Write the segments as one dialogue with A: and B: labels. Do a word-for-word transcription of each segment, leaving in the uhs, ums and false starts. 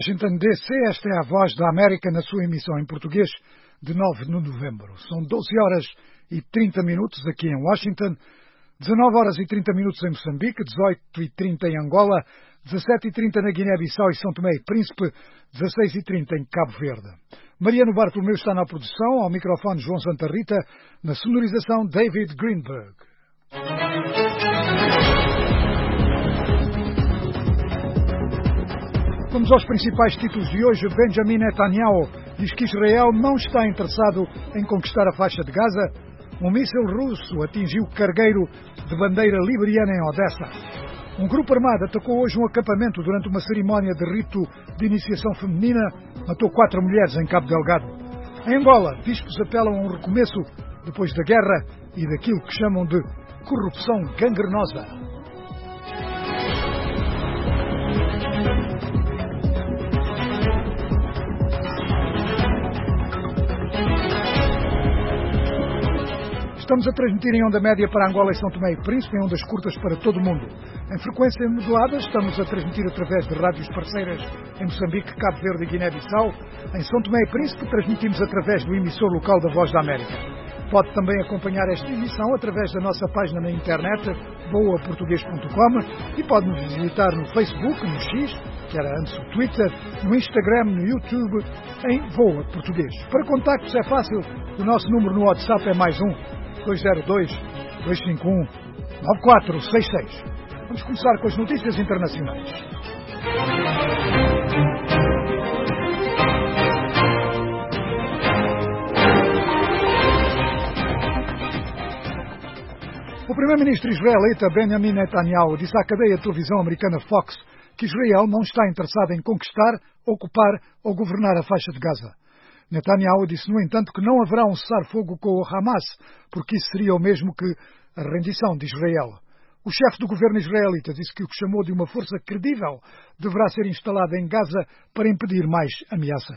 A: Washington D C, esta é a Voz da América na sua emissão em português de nove de novembro. São doze horas e trinta minutos aqui em Washington, dezanove horas e trinta minutos em Moçambique, dezoito e trinta em Angola, dezassete e trinta na Guiné-Bissau e São Tomé e Príncipe, dezasseis e trinta em Cabo Verde. Mariano Bartolomeu está na produção, ao microfone João Santa Rita, na sonorização David Greenberg. Vamos aos principais títulos de hoje. Benjamin Netanyahu diz que Israel não está interessado em conquistar a faixa de Gaza. Um míssil russo atingiu cargueiro de bandeira liberiana em Odessa. Um grupo armado atacou hoje um acampamento durante uma cerimónia de rito de iniciação feminina. Matou quatro mulheres em Cabo Delgado. Em Angola, bispos apelam a um recomeço depois da guerra e daquilo que chamam de corrupção gangrenosa. Estamos a transmitir em onda média para Angola e São Tomé e Príncipe, em ondas curtas para todo o mundo. Em frequência modulada, estamos a transmitir através de rádios parceiras em Moçambique, Cabo Verde e Guiné-Bissau. Em São Tomé e Príncipe, transmitimos através do emissor local da Voz da América. Pode também acompanhar esta emissão através da nossa página na internet, voa português ponto com, e pode nos visitar no Facebook, no X, que era antes o Twitter, no Instagram, no YouTube, em Voa Português. Para contactos é fácil, o nosso número no WhatsApp é mais um, dois zero dois, dois cinco um, nove quatro seis seis. Vamos começar com as notícias internacionais. O primeiro-ministro israelita Benjamin Netanyahu disse à cadeia de televisão americana Fox que Israel não está interessado em conquistar, ocupar ou governar a faixa de Gaza. Netanyahu disse, no entanto, que não haverá um cessar-fogo com o Hamas, porque isso seria o mesmo que a rendição de Israel. O chefe do governo israelita disse que o que chamou de uma força credível deverá ser instalada em Gaza para impedir mais ameaças.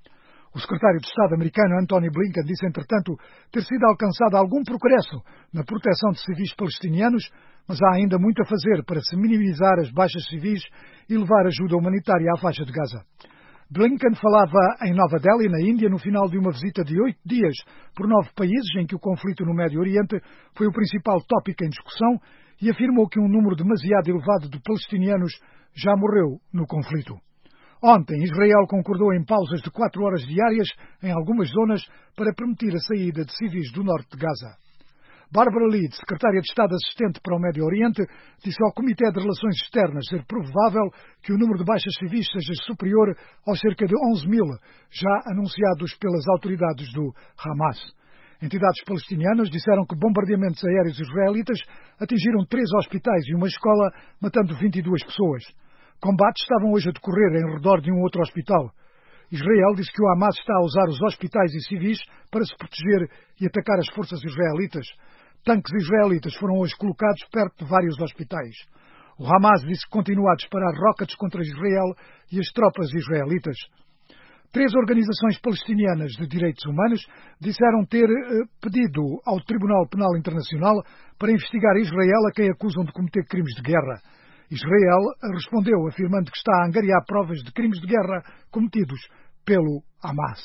A: O secretário de Estado americano Antony Blinken disse, entretanto, ter sido alcançado algum progresso na proteção de civis palestinianos, mas há ainda muito a fazer para se minimizar as baixas civis e levar ajuda humanitária à faixa de Gaza. Blinken falava em Nova Delhi, na Índia, no final de uma visita de oito dias por nove países em que o conflito no Médio Oriente foi o principal tópico em discussão e afirmou que um número demasiado elevado de palestinianos já morreu no conflito. Ontem, Israel concordou em pausas de quatro horas diárias em algumas zonas para permitir a saída de civis do norte de Gaza. Barbara Lead, secretária de Estado assistente para o Médio Oriente, disse ao Comitê de Relações Externas ser provável que o número de baixas civis seja superior aos cerca de onze mil, já anunciados pelas autoridades do Hamas. Entidades palestinianas disseram que bombardeamentos aéreos israelitas atingiram três hospitais e uma escola, matando vinte e duas pessoas. Combates estavam hoje a decorrer em redor de um outro hospital. Israel disse que o Hamas está a usar os hospitais e civis para se proteger e atacar as forças israelitas. Tanques israelitas foram hoje colocados perto de vários hospitais. O Hamas disse que continua a disparar rockets contra Israel e as tropas israelitas. Três organizações palestinianas de direitos humanos disseram ter eh, pedido ao Tribunal Penal Internacional para investigar Israel, a quem acusam de cometer crimes de guerra. Israel respondeu afirmando que está a angariar provas de crimes de guerra cometidos pelo Hamas.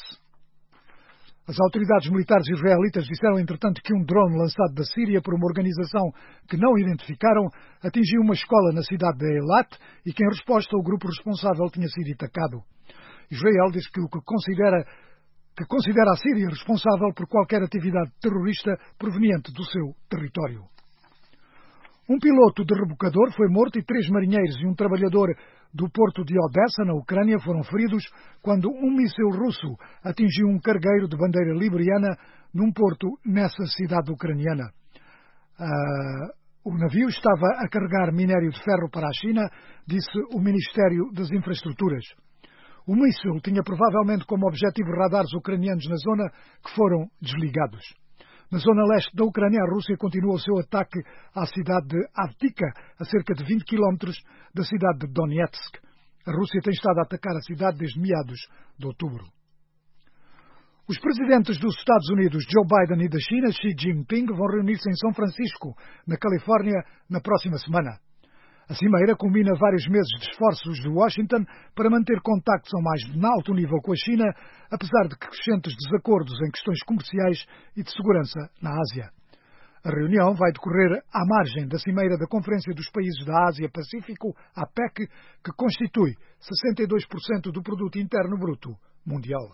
A: As autoridades militares israelitas disseram, entretanto, que um drone lançado da Síria por uma organização que não identificaram atingiu uma escola na cidade de Eilat e que, em resposta, o grupo responsável tinha sido atacado. Israel disse que o que considera, que considera a Síria responsável por qualquer atividade terrorista proveniente do seu território. Um piloto de rebocador foi morto e três marinheiros e um trabalhador do porto de Odessa, na Ucrânia, foram feridos quando um míssil russo atingiu um cargueiro de bandeira liberiana num porto nessa cidade ucraniana. Uh, o navio estava a carregar minério de ferro para a China, disse o Ministério das Infraestruturas. O míssil tinha provavelmente como objetivo radares ucranianos na zona que foram desligados. Na zona leste da Ucrânia, a Rússia continua o seu ataque à cidade de Avdiivka, a cerca de vinte quilómetros da cidade de Donetsk. A Rússia tem estado a atacar a cidade desde meados de outubro. Os presidentes dos Estados Unidos, Joe Biden, e da China, Xi Jinping, vão reunir-se em São Francisco, na Califórnia, na próxima semana. A cimeira combina vários meses de esforços de Washington para manter contactos ao mais alto nível com a China, apesar de crescentes desacordos em questões comerciais e de segurança na Ásia. A reunião vai decorrer à margem da cimeira da Conferência dos Países da Ásia-Pacífico, a PEC, que constitui sessenta e dois por cento do produto interno bruto mundial.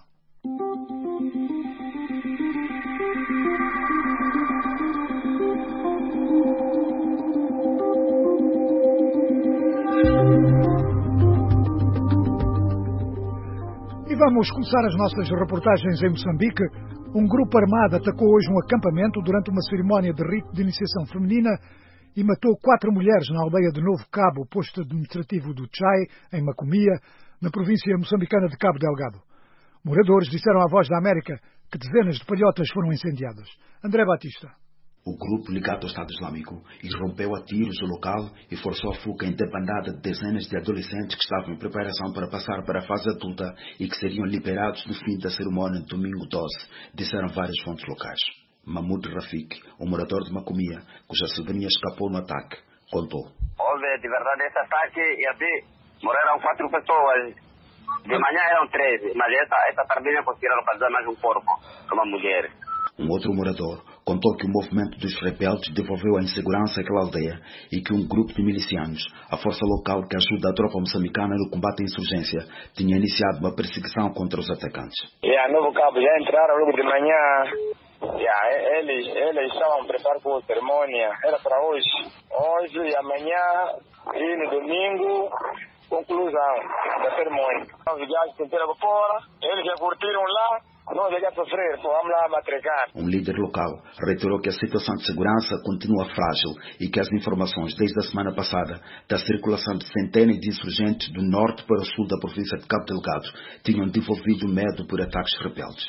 A: E vamos começar as nossas reportagens em Moçambique. Um grupo armado atacou hoje um acampamento durante uma cerimónia de rito de iniciação feminina e matou quatro mulheres na aldeia de Novo Cabo, posto administrativo do Chai, em Macomia, na província moçambicana de Cabo Delgado. Moradores disseram à Voz da América que dezenas de palhotas foram incendiadas. André Batista.
B: O grupo ligado ao Estado Islâmico irrompeu a tiros o local e forçou a fuga em debandada de dezenas de adolescentes que estavam em preparação para passar para a fase adulta e que seriam liberados no fim da cerimônia de domingo doze, disseram várias fontes locais. Mahmoud Rafik, um morador de Macomia, cuja sobrinha escapou no ataque, contou.
C: Houve de verdade esse ataque e ali morreram quatro pessoas. De manhã eram treze, mas essa, essa tardinha conseguiram fazer mais um corpo, uma mulher.
B: Um outro morador contou que o movimento dos rebeldes devolveu a insegurança àquela aldeia e que um grupo de milicianos, a força local que ajuda a tropa moçambicana no combate à insurgência, tinha iniciado uma perseguição contra os atacantes.
D: E a Novo Cabo já entraram logo de manhã. Yeah, eles, eles estavam preparados para a cerimônia. Era para hoje. Hoje e amanhã e no domingo, conclusão da cerimônia. Os viagens se inteira para fora, eles já curtiram lá. Não a sofrer, vamos lá matrecar.
B: Um líder local reiterou que a situação de segurança continua frágil e que as informações desde a semana passada da circulação de centenas de insurgentes do norte para o sul da província de Cabo Delgado tinham devolvido medo por ataques rebeldes.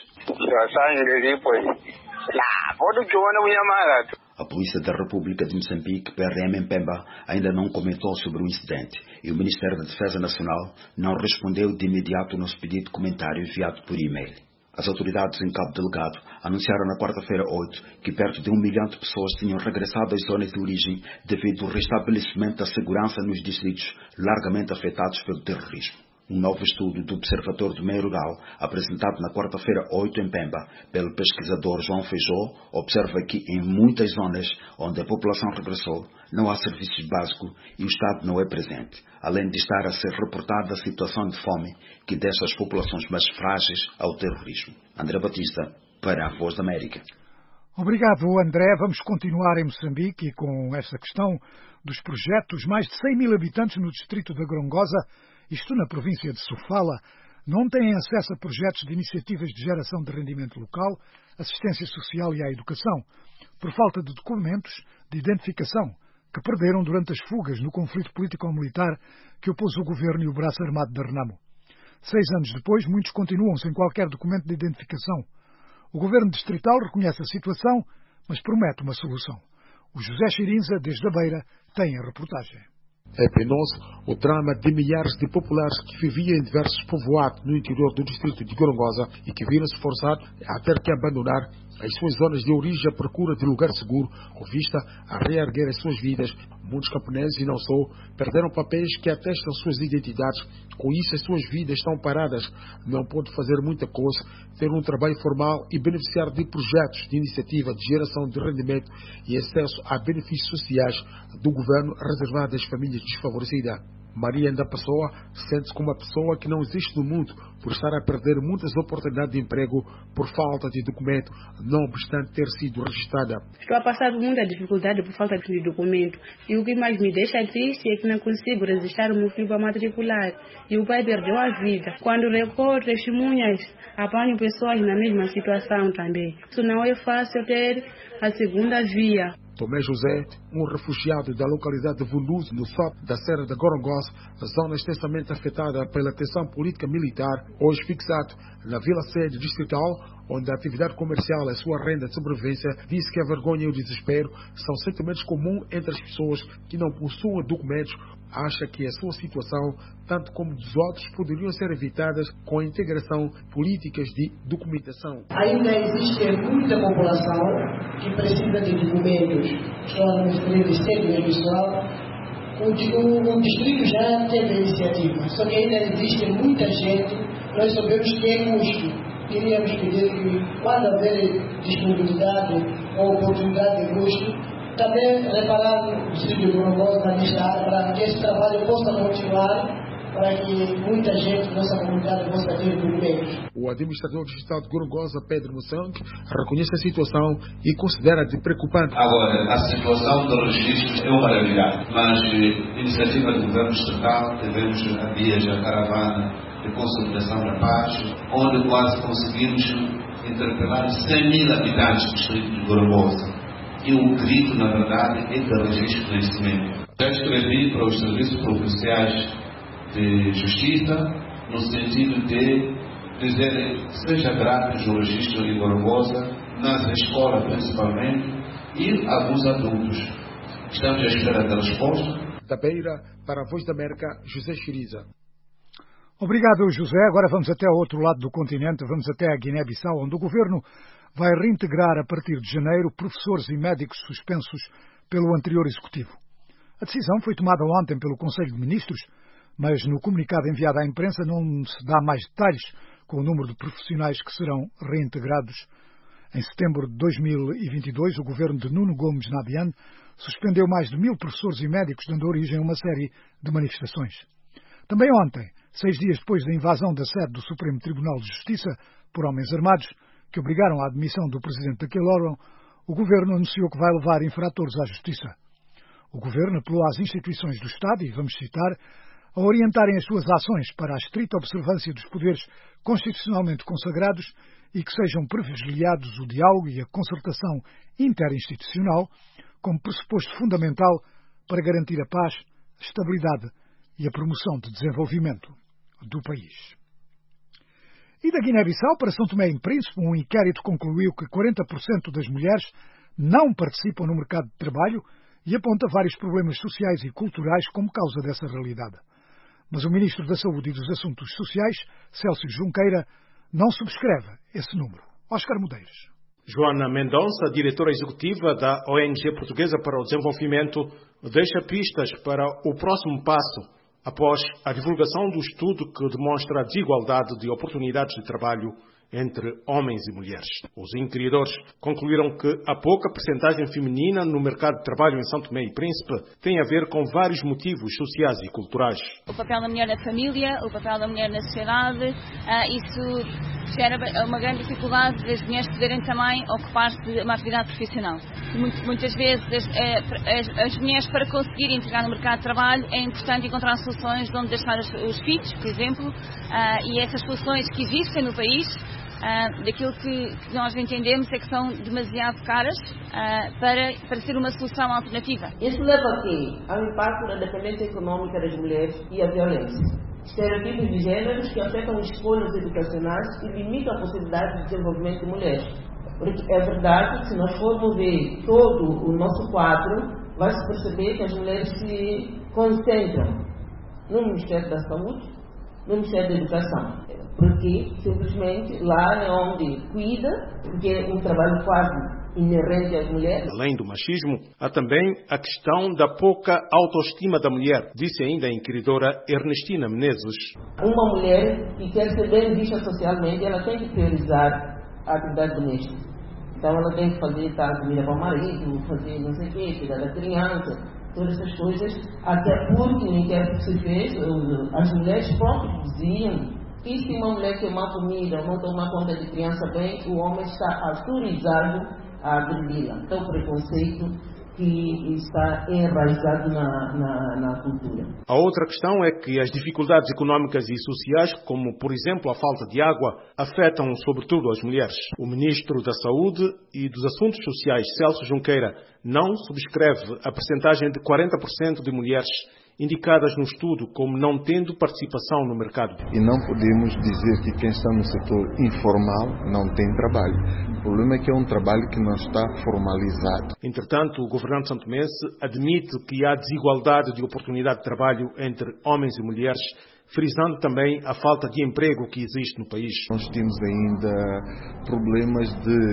B: A Polícia da República de Moçambique, P R M em Pemba, ainda não comentou sobre o incidente e o Ministério da Defesa Nacional não respondeu de imediato ao nosso pedido de comentário enviado por e-mail. As autoridades em Cabo Delgado anunciaram na quarta-feira oito que perto de um milhão de pessoas tinham regressado às zonas de origem devido ao restabelecimento da segurança nos distritos largamente afetados pelo terrorismo. Um novo estudo do Observatório do Meio Rural, apresentado na quarta-feira oito em Pemba, pelo pesquisador João Feijó, observa que em muitas zonas onde a população regressou, não há serviços básicos e o Estado não é presente, além de estar a ser reportada a situação de fome que deixa as populações mais frágeis ao terrorismo. André Batista, para a Voz da América.
A: Obrigado, André. Vamos continuar em Moçambique e com esta questão dos projetos. Mais de cem mil habitantes no distrito da Gorongosa, isto na província de Sofala, não têm acesso a projetos de iniciativas de geração de rendimento local, assistência social e à educação, por falta de documentos de identificação que perderam durante as fugas no conflito político-militar que opôs o governo e o braço armado da Renamo. Seis anos depois, muitos continuam sem qualquer documento de identificação. O governo distrital reconhece a situação, mas promete uma solução. O José Chirinza, desde a Beira, tem a reportagem.
E: É penoso o drama de milhares de populares que viviam em diversos povoados no interior do distrito de Gorongosa e que viram-se forçados a ter que abandonar as suas zonas de origem à procura de lugar seguro, com vista a reerguer as suas vidas. Muitos camponeses, e não só, perderam papéis que atestam suas identidades. Com isso, as suas vidas estão paradas. Não pode fazer muita coisa, ter um trabalho formal e beneficiar de projetos de iniciativa de geração de rendimento e acesso a benefícios sociais do governo reservado às famílias desfavorecidas. Maria da Pessoa sente-se como uma pessoa que não existe no mundo por estar a perder muitas oportunidades de emprego por falta de documento, não obstante ter sido registrada.
F: Estou a passar muita dificuldade por falta de documento e o que mais me deixa triste é que não consigo registrar o meu filho para matricular e o pai perdeu a vida. Quando recorro testemunhas, apanho pessoas na mesma situação também. Isso não é fácil ter a segunda via.
E: Tomé José, um refugiado da localidade de Vuluso, no sul da Serra da Gorongosa, zona extensamente afetada pela tensão política militar, hoje fixado na Vila Sede Distrital, onde a atividade comercial é sua renda de sobrevivência, disse que a vergonha e o desespero são sentimentos comuns entre as pessoas que não possuem documentos. Acha que a sua situação, tanto como dos outros, poderiam ser evitadas com a integração de políticas de documentação.
G: Ainda existe muita população que precisa de documentos. Estou a referir de técnico pessoal, O, o, o distrito já teve a iniciativa, só que ainda existe muita gente, nós sabemos que é custo. Queríamos pedir que, quando haver disponibilidade ou oportunidade de custo, também reparar o distrito de Gorongosa na lista para que esse trabalho possa continuar, para que muita gente da nossa comunidade possa ter privilégios.
E: O administrador digital de Gorongosa, Pedro Moção, reconhece a situação e considera de preocupante.
H: Agora, a situação do registro é uma realidade, mas iniciativa do governo estatal, tivemos há dias a caravana de consolidação da paz, onde quase conseguimos interpelar cem mil habitantes do distrito de Gorongosa. E o grito, na verdade, é de registro de nascimento. Já escrevi para os serviços provinciais de justiça, no sentido de dizer seja grátis o registro de Gorongosa, nas escolas principalmente, e alguns adultos. Estamos à espera da resposta.
E: Da Beira, para a Voz da América, José Chiriza.
A: Obrigado, José. Agora vamos até ao outro lado do continente, vamos até a Guiné-Bissau, onde o governo vai reintegrar a partir de janeiro professores e médicos suspensos pelo anterior executivo. A decisão foi tomada ontem pelo Conselho de Ministros, mas no comunicado enviado à imprensa não se dá mais detalhes com o número de profissionais que serão reintegrados. Em setembro de dois mil e vinte e dois, o governo de Nuno Gomes Nabian suspendeu mais de mil professores e médicos, dando origem a uma série de manifestações. Também ontem, seis dias depois da invasão da sede do Supremo Tribunal de Justiça por homens armados, que obrigaram à admissão do presidente daquele órgão, o governo anunciou que vai levar infratores à justiça. O governo apelou às instituições do Estado, e vamos citar, a orientarem as suas ações para a estrita observância dos poderes constitucionalmente consagrados e que sejam privilegiados o diálogo e a concertação interinstitucional como pressuposto fundamental para garantir a paz, a estabilidade e a promoção de desenvolvimento do país. E da Guiné-Bissau para São Tomé e Príncipe, um inquérito concluiu que quarenta por cento das mulheres não participam no mercado de trabalho e aponta vários problemas sociais e culturais como causa dessa realidade. Mas o Ministro da Saúde e dos Assuntos Sociais, Célcio Junqueira, não subscreve esse número. Oscar Medeiros.
I: Joana Mendonça, diretora executiva da O N G Portuguesa para o Desenvolvimento, deixa pistas para o próximo passo após a divulgação do estudo que demonstra a desigualdade de oportunidades de trabalho entre homens e mulheres. Os inquiridores concluíram que a pouca percentagem feminina no mercado de trabalho em São Tomé e Príncipe tem a ver com vários motivos sociais e culturais.
J: O papel da mulher na família, o papel da mulher na sociedade, uh, isso gera uma grande dificuldade das mulheres poderem também ocupar-se de uma atividade profissional. Muitas vezes as, as, as mulheres, para conseguirem entrar no mercado de trabalho, é importante encontrar soluções de onde deixar os, os filhos, por exemplo, uh, e essas soluções que existem no país, Uh, daquilo que, que nós entendemos é que são demasiado caras uh, para, para ser uma solução alternativa.
K: Isso leva a quê? Ao impacto na dependência econômica das mulheres e à violência. Estereotipos de gêneros que afetam escolhas educacionais e limitam a possibilidade de desenvolvimento de mulheres. Porque é verdade que, se nós formos ver todo o nosso quadro, vai-se perceber que as mulheres se concentram no Ministério da Saúde, no Ministério da Educação. Porque simplesmente lá é onde cuida, porque é um trabalho quase inerente às mulheres.
I: Além do machismo, há também a questão da pouca autoestima da mulher, disse ainda a inquiridora Ernestina Menezes.
K: Uma mulher que quer ser bem vista socialmente, ela tem que priorizar a atividade doméstica. Então ela tem que fazer tal comida para o marido, fazer não sei o quê, cuidar da criança, todas essas coisas, até porque o inquérito que se fez, as mulheres próprias diziam que se uma mulher queimar comida, não tomar conta de criança bem, o homem está autorizado a agredi-la. Então, o preconceito que está enraizado na, na, na cultura.
I: A outra questão é que as dificuldades económicas e sociais, como, por exemplo, a falta de água, afetam sobretudo as mulheres. O Ministro da Saúde e dos Assuntos Sociais, Célcio Junqueira, não subscreve a percentagem de quarenta por cento de mulheres indicadas no estudo como não tendo participação no mercado.
L: E não podemos dizer que quem está no setor informal não tem trabalho. O problema é que é um trabalho que não está formalizado.
I: Entretanto, o governante santomense admite que há desigualdade de oportunidade de trabalho entre homens e mulheres, frisando também a falta de emprego que existe no país.
L: Nós temos ainda problemas de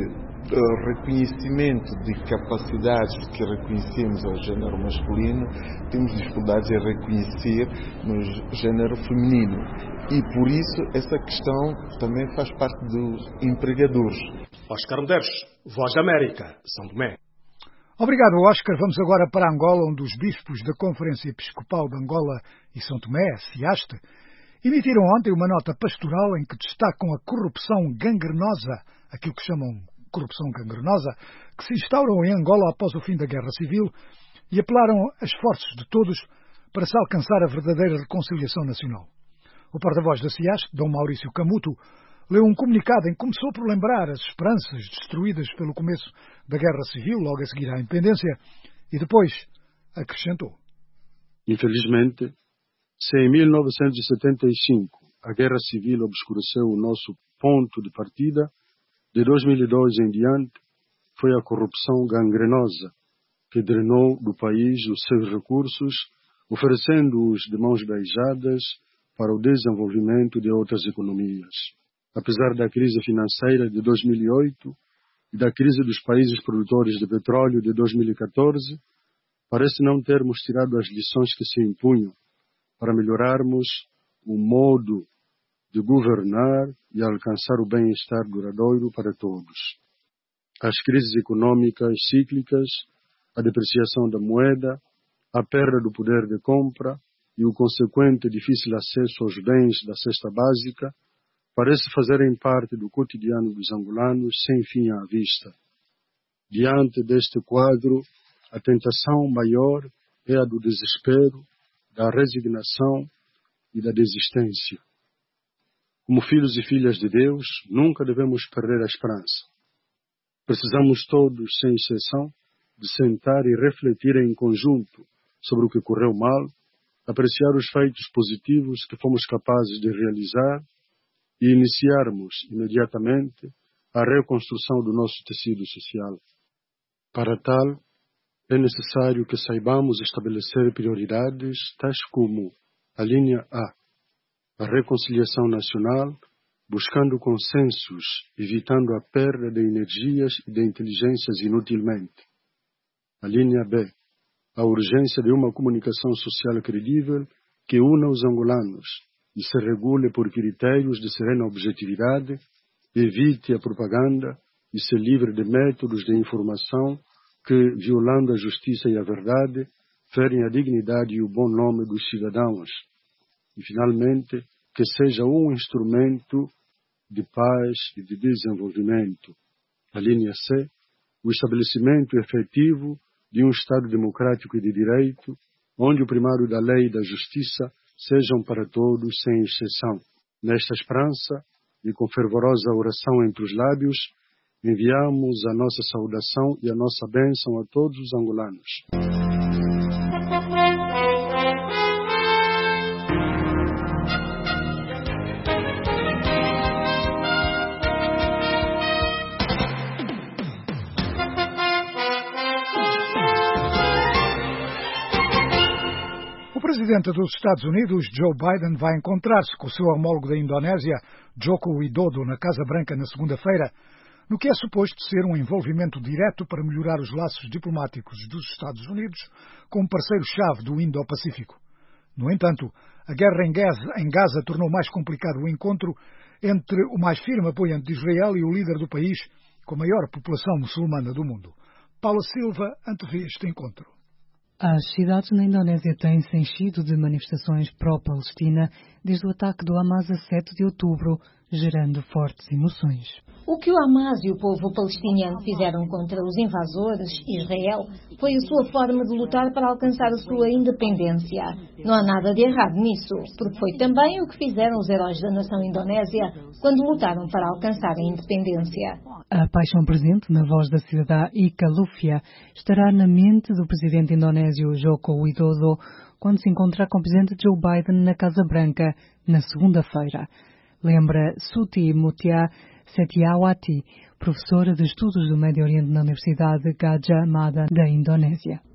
L: reconhecimento de capacidades que reconhecemos ao género masculino, temos dificuldades em reconhecer no género feminino. E por isso essa questão também faz parte dos empregadores.
I: Oscar Medeiros, Voz da América, São Tomé.
A: Obrigado, Oscar. Vamos agora para Angola, onde os bispos da Conferência Episcopal de Angola e São Tomé, SIASTE, emitiram ontem uma nota pastoral em que destacam a corrupção gangrenosa, aquilo que chamam corrupção gangrenosa, que se instaurou em Angola após o fim da Guerra Civil, e apelaram a esforços de todos para se alcançar a verdadeira reconciliação nacional. O porta-voz da SIASTE, Dom Maurício Camuto, leu um comunicado em que começou por lembrar as esperanças destruídas pelo começo da Guerra Civil, logo a seguir à independência, e depois acrescentou:
M: Infelizmente, se em mil novecentos e setenta e cinco a Guerra Civil obscureceu o nosso ponto de partida, de dois mil e dois em diante foi a corrupção gangrenosa que drenou do país os seus recursos, oferecendo-os de mãos beijadas para o desenvolvimento de outras economias. Apesar da crise financeira de dois mil e oito e da crise dos países produtores de petróleo de dois mil e catorze, parece não termos tirado as lições que se impunham para melhorarmos o modo de governar e alcançar o bem-estar duradouro para todos. As crises econômicas cíclicas, a depreciação da moeda, a perda do poder de compra e o consequente difícil acesso aos bens da cesta básica parece fazerem parte do cotidiano dos angolanos sem fim à vista. Diante deste quadro, a tentação maior é a do desespero, da resignação e da desistência. Como filhos e filhas de Deus, nunca devemos perder a esperança. Precisamos todos, sem exceção, de sentar e refletir em conjunto sobre o que correu mal, apreciar os feitos positivos que fomos capazes de realizar e iniciarmos imediatamente a reconstrução do nosso tecido social. Para tal, é necessário que saibamos estabelecer prioridades tais como a linha A, a reconciliação nacional, buscando consensos, evitando a perda de energias e de inteligências inutilmente. A linha B, a urgência de uma comunicação social credível que una os angolanos e se regule por critérios de serena objetividade, evite a propaganda e se livre de métodos de informação que, violando a justiça e a verdade, ferem a dignidade e o bom nome dos cidadãos. E, finalmente, que seja um instrumento de paz e de desenvolvimento. A linha C, o estabelecimento efetivo de um Estado democrático e de direito, onde o primário da lei e da justiça sejam para todos, sem exceção. Nesta esperança, e com fervorosa oração entre os lábios, enviamos a nossa saudação e a nossa bênção a todos os angolanos.
A: O presidente dos Estados Unidos, Joe Biden, vai encontrar-se com o seu homólogo da Indonésia, Joko Widodo, na Casa Branca na segunda-feira, no que é suposto ser um envolvimento direto para melhorar os laços diplomáticos dos Estados Unidos com um parceiro-chave do Indo-Pacífico. No entanto, a guerra em Gaza, em Gaza tornou mais complicado o encontro entre o mais firme apoiante de Israel e o líder do país com a maior população muçulmana do mundo. Paula Silva antevê este encontro.
N: As cidades na Indonésia têm-se enchido de manifestações pró-Palestina desde o ataque do Hamas a sete de outubro, gerando fortes emoções.
O: O que o Hamas e o povo palestiniano fizeram contra os invasores, Israel, foi a sua forma de lutar para alcançar a sua independência. Não há nada de errado nisso, porque foi também o que fizeram os heróis da nação indonésia quando lutaram para alcançar a independência.
N: A paixão presente na voz da cidadã Ika Lufia estará na mente do presidente indonésio Joko Widodo quando se encontrar com o presidente Joe Biden na Casa Branca na segunda-feira. Lembra Suti Mutia Setiawati, professora de Estudos do Médio Oriente na Universidade Gadjah Mada da Indonésia.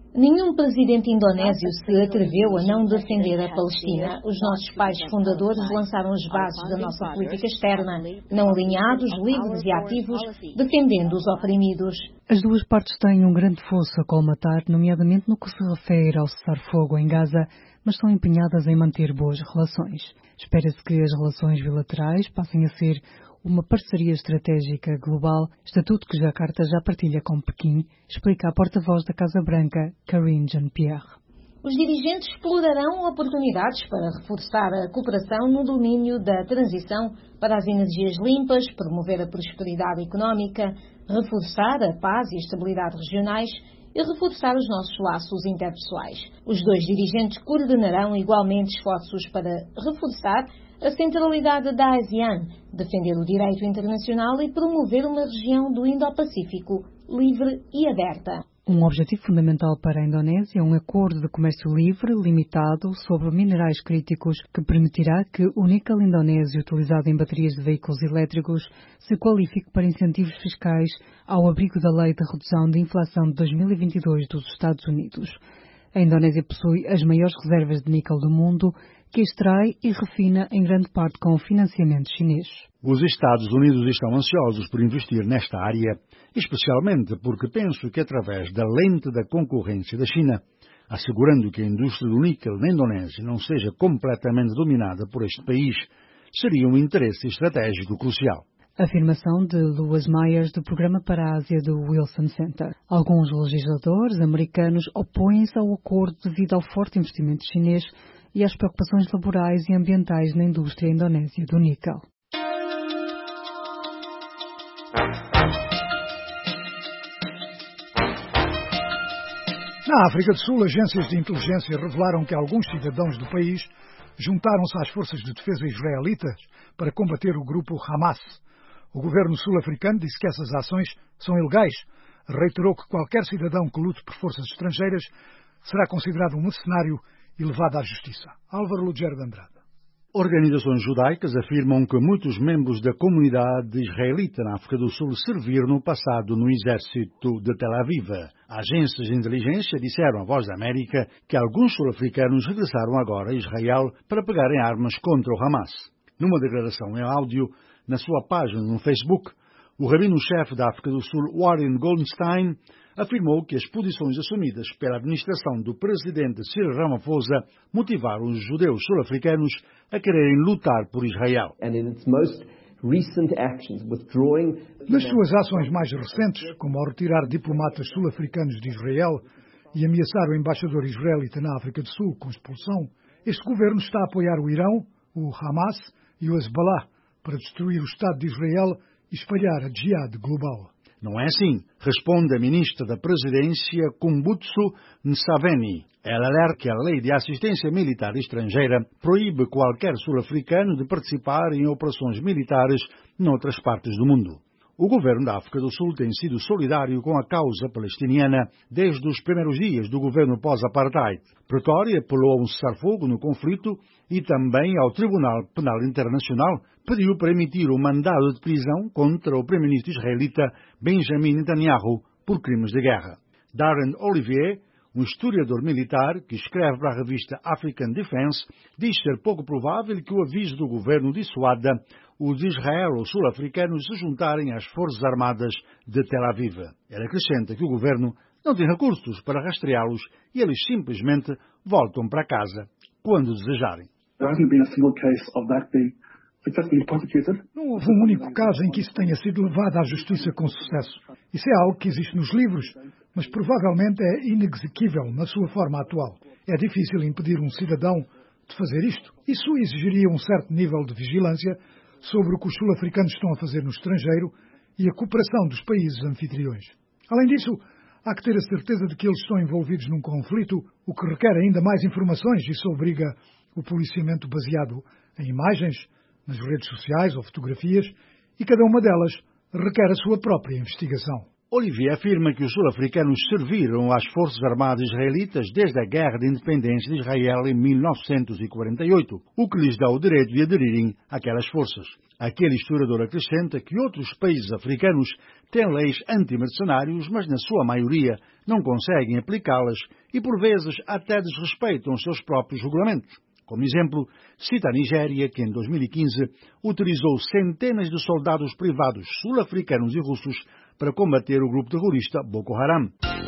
O: Nenhum presidente indonésio se atreveu a não defender a Palestina. Os nossos pais fundadores lançaram as bases da nossa política externa, não alinhados, livres e ativos, defendendo os oprimidos.
N: As duas partes têm um grande fosso a colmatar, nomeadamente no que se refere ao cessar-fogo em Gaza, mas estão empenhadas em manter boas relações. Espera-se que as relações bilaterais passem a ser uma parceria estratégica global, estatuto que Jakarta já partilha com Pequim, explica a porta-voz da Casa Branca, Karine Jean-Pierre.
O: Os dirigentes explorarão oportunidades para reforçar a cooperação no domínio da transição para as energias limpas, promover a prosperidade económica, reforçar a paz e a estabilidade regionais e reforçar os nossos laços interpessoais. Os dois dirigentes coordenarão igualmente esforços para reforçar a centralidade da ASEAN, defender o direito internacional e promover uma região do Indo-Pacífico livre e aberta.
N: Um objetivo fundamental para a Indonésia é um acordo de comércio livre, limitado, sobre minerais críticos, que permitirá que o níquel indonésio utilizado em baterias de veículos elétricos se qualifique para incentivos fiscais ao abrigo da Lei de Redução de Inflação de dois mil e vinte e dois dos Estados Unidos. A Indonésia possui as maiores reservas de níquel do mundo, que extrai e refina em grande parte com o financiamento chinês.
P: Os Estados Unidos estão ansiosos por investir nesta área, especialmente porque penso que através da lente da concorrência da China, assegurando que a indústria do níquel na Indonésia não seja completamente dominada por este país, seria um interesse estratégico crucial.
N: Afirmação de Louis Myers, do Programa para a Ásia do Wilson Center. Alguns legisladores americanos opõem-se ao acordo devido ao forte investimento chinês e às preocupações laborais e ambientais na indústria indonésia do níquel.
A: Na África do Sul, agências de inteligência revelaram que alguns cidadãos do país juntaram-se às forças de defesa israelitas para combater o grupo Hamas. O governo sul-africano disse que essas ações são ilegais. Reiterou que qualquer cidadão que lute por forças estrangeiras será considerado um mercenário e levado à justiça. Álvaro Lugero de Andrade.
P: Organizações judaicas afirmam que muitos membros da comunidade israelita na África do Sul serviram no passado no exército de Tel Aviv. Agências de inteligência disseram à Voz da América que alguns sul-africanos regressaram agora a Israel para pegarem armas contra o Hamas. Numa declaração em áudio, na sua página no Facebook, o rabino-chefe da África do Sul, Warren Goldstein, afirmou que as posições assumidas pela administração do presidente Cyril Ramaphosa motivaram os judeus sul-africanos a quererem lutar por Israel.
A: Nas suas ações mais recentes, como ao retirar diplomatas sul-africanos de Israel e ameaçar o embaixador israelita na África do Sul com expulsão, este governo está a apoiar o Irão, o Hamas e o Hezbollah para destruir o Estado de Israel e espalhar a jihad global.
P: Não é assim, responde a ministra da Presidência, Kumbutsu Nsaveni. Ela alerta que a Lei de Assistência Militar Estrangeira proíbe qualquer sul-africano de participar em operações militares noutras partes do mundo. O governo da África do Sul tem sido solidário com a causa palestiniana desde os primeiros dias do governo pós-apartheid. Pretória apelou a um cessar-fogo no conflito e também ao Tribunal Penal Internacional pediu para emitir um mandado de prisão contra o primeiro-ministro israelita Benjamin Netanyahu por crimes de guerra. Darren Olivier, um historiador militar que escreve para a revista African Defense, diz ser pouco provável que o aviso do governo dissuada os israelo-sul-africanos se juntarem às Forças Armadas de Tel Aviv. Ele acrescenta que o governo não tem recursos para rastreá-los e eles simplesmente voltam para casa quando desejarem.
A: Não houve um único caso em que isso tenha sido levado à justiça com sucesso. Isso é algo que existe nos livros, mas provavelmente é inexequível na sua forma atual. É difícil impedir um cidadão de fazer isto. Isso exigiria um certo nível de vigilância sobre o que os sul-africanos estão a fazer no estrangeiro e a cooperação dos países anfitriões. Além disso, há que ter a certeza de que eles estão envolvidos num conflito, o que requer ainda mais informações e isso obriga o policiamento baseado em imagens, nas redes sociais ou fotografias, e cada uma delas requer a sua própria investigação.
P: Olivier afirma que os sul-africanos serviram às Forças Armadas israelitas desde a Guerra de Independência de Israel em mil novecentos e quarenta e oito, o que lhes dá o direito de aderirem àquelas forças. Aquele historiador acrescenta que outros países africanos têm leis anti-mercenários, mas na sua maioria não conseguem aplicá-las e por vezes até desrespeitam os seus próprios regulamentos. Como exemplo, cita a Nigéria, que em dois mil e quinze utilizou centenas de soldados privados sul-africanos e russos para combater o grupo terrorista Boko Haram.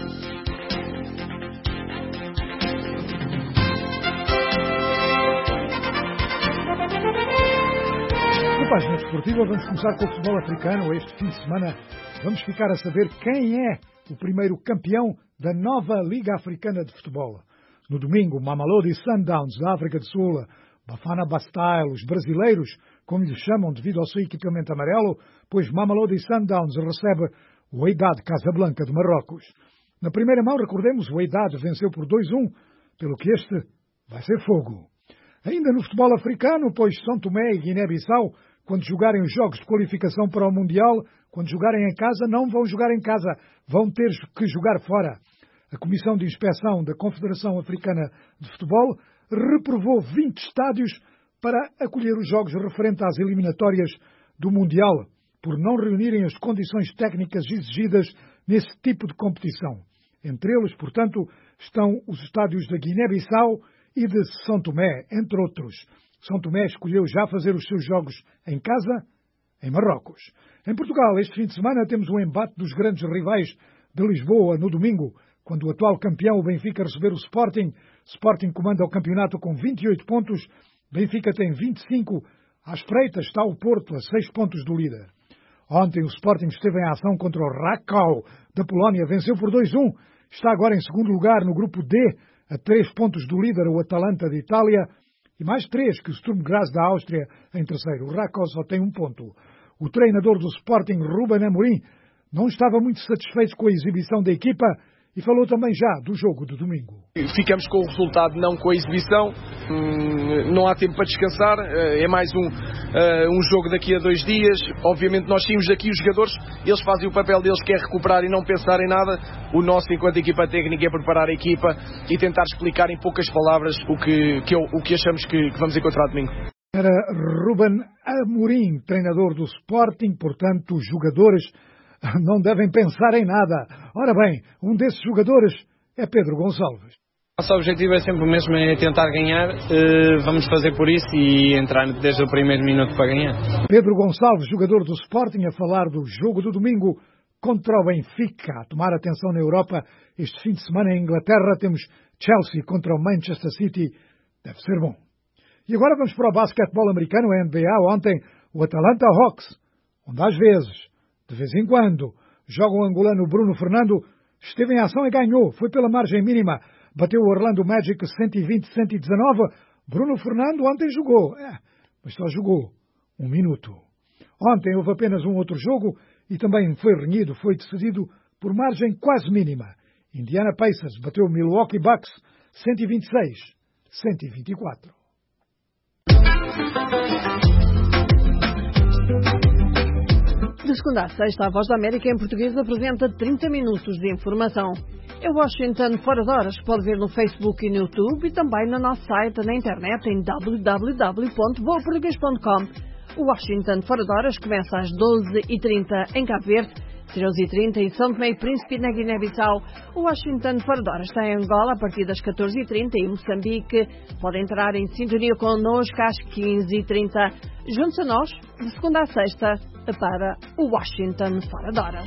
A: Na página desportiva vamos começar com o futebol africano. Este fim de semana vamos ficar a saber quem é o primeiro campeão da nova Liga Africana de Futebol. No domingo, Mamelodi Sundowns da África do Sul, Bafana Bastille, os brasileiros, como lhes chamam devido ao seu equipamento amarelo, pois Mamelodi Sundowns recebe o Wydad Casablanca de Marrocos. Na primeira mão, recordemos, o Wydad venceu por dois a um, pelo que este vai ser fogo. Ainda no futebol africano, pois São Tomé e Guiné-Bissau, quando jogarem os jogos de qualificação para o Mundial, quando jogarem em casa, não vão jogar em casa, vão ter que jogar fora. A Comissão de Inspeção da Confederação Africana de Futebol reprovou vinte estádios para acolher os jogos referentes às eliminatórias do Mundial, por não reunirem as condições técnicas exigidas nesse tipo de competição. Entre eles, portanto, estão os estádios da Guiné-Bissau e de São Tomé, entre outros. São Tomé escolheu já fazer os seus jogos em casa, em Marrocos. Em Portugal, este fim de semana, temos o embate dos grandes rivais de Lisboa no domingo, quando o atual campeão, o Benfica, receber o Sporting. Sporting comanda o campeonato com vinte e oito pontos, Benfica tem vinte e cinco, à espreita está o Porto, a seis pontos do líder. Ontem o Sporting esteve em ação contra o Rakow da Polónia, venceu por dois a um, está agora em segundo lugar no grupo D, a três pontos do líder, o Atalanta de Itália, e mais três que o Sturm Graz da Áustria em terceiro. O Rakow só tem um ponto. O treinador do Sporting, Ruben Amorim, não estava muito satisfeito com a exibição da equipa e falou também já do jogo de domingo.
Q: Ficamos com o resultado, não com a exibição. Não há tempo para descansar. É mais um, um jogo daqui a dois dias. Obviamente nós tínhamos aqui os jogadores, eles fazem o papel deles, que é recuperar e não pensar em nada. O nosso, enquanto equipa técnica, é preparar a equipa e tentar explicar em poucas palavras o que, que, o que achamos que, que vamos encontrar domingo.
A: Era Ruben Amorim, treinador do Sporting, portanto os jogadores não devem pensar em nada. Ora bem, um desses jogadores é Pedro Gonçalves.
R: Nosso objetivo é sempre o mesmo, é tentar ganhar. Vamos fazer por isso e entrar desde o primeiro minuto para ganhar.
A: Pedro Gonçalves, jogador do Sporting, a falar do jogo do domingo contra o Benfica. A tomar atenção na Europa, este fim de semana em Inglaterra temos Chelsea contra o Manchester City. Deve ser bom. E agora vamos para o basquetebol americano, a N B A. Ontem, o Atlanta Hawks, onde às vezes, de vez em quando, joga o angolano Bruno Fernando, esteve em ação e ganhou. Foi pela margem mínima. Bateu o Orlando Magic cento e vinte a cento e dezanove. Bruno Fernando ontem jogou. É, mas só jogou um minuto. Ontem houve apenas um outro jogo e também foi renhido, foi decidido por margem quase mínima. Indiana Pacers bateu o Milwaukee Bucks cento e vinte e seis a cento e vinte e quatro.
S: De segunda a sexta, a Voz da América em português apresenta trinta minutos de informação. É Washington fora de horas, que pode ver no Facebook e no YouTube e também no nosso site na internet em w w w ponto voa português ponto com. O Washington fora de horas começa às doze e trinta em Cabo Verde, treze e trinta em São Tomé e Príncipe na Guiné-Bissau. O Washington fora de horas está em Angola a partir das catorze e trinta em Moçambique. Pode entrar em sintonia connosco às quinze e trinta. Junte-se a nós, de segunda a sexta, para o Washington fora de horas.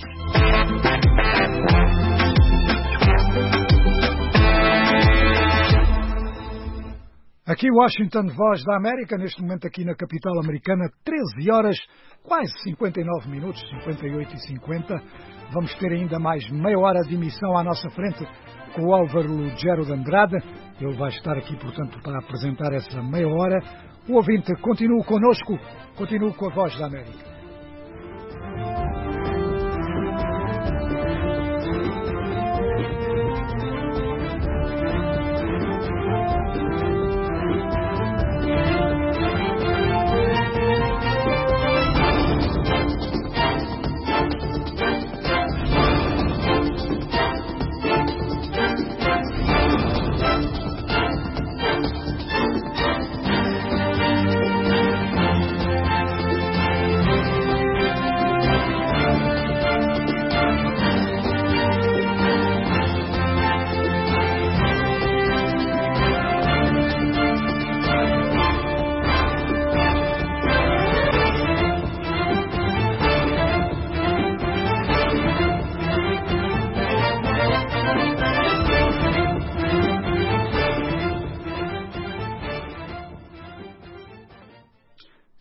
A: Aqui Washington, Voz da América, neste momento aqui na capital americana, treze horas, quase cinquenta e nove minutos, cinquenta e oito e cinquenta. Vamos ter ainda mais meia hora de emissão à nossa frente com o Álvaro Lugero de Andrade. Ele vai estar aqui, portanto, para apresentar essa meia hora. O ouvinte, continue connosco, continue com a Voz da América.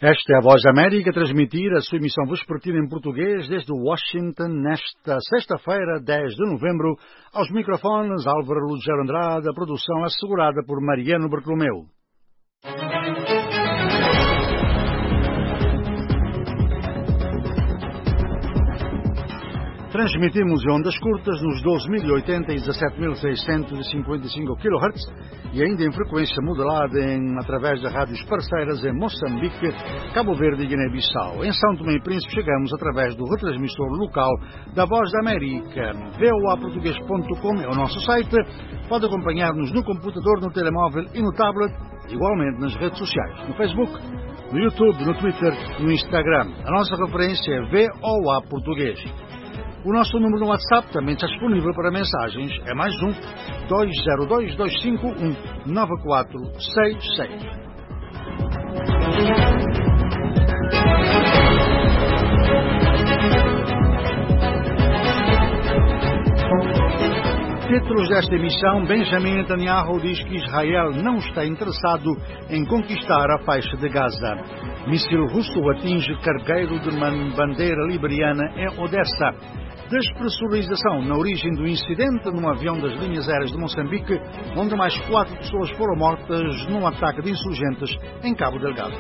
P: Esta é a Voz da América, a transmitir a sua emissão vespertina em português desde Washington nesta sexta-feira, dez de novembro, aos microfones Álvaro Lugero Andrade, a produção assegurada por Mariano Bartolomeu. Transmitimos em ondas curtas nos doze mil e oitenta e dezassete mil seiscentos e cinquenta e cinco kHz e ainda em frequência modulada em, através de rádios parceiras em Moçambique, Cabo Verde e Guiné-Bissau. Em São Tomé e Príncipe chegamos através do retransmissor local da Voz da América. v o a português ponto com é o nosso site. Pode acompanhar-nos no computador, no telemóvel e no tablet, igualmente nas redes sociais, no Facebook, no YouTube, no Twitter e no Instagram. A nossa referência é V O A Português. O nosso número no WhatsApp também está disponível para mensagens. É mais um dois zero dois, dois cinco um, nove quatro seis seis. Títulos desta emissão: Benjamin Netanyahu diz que Israel não está interessado em conquistar a faixa de Gaza. Míssil russo atinge cargueiro de bandeira liberiana em Odessa. Despressurização na origem do incidente num avião das linhas aéreas de Moçambique, onde mais quatro pessoas foram mortas num ataque de insurgentes em Cabo Delgado.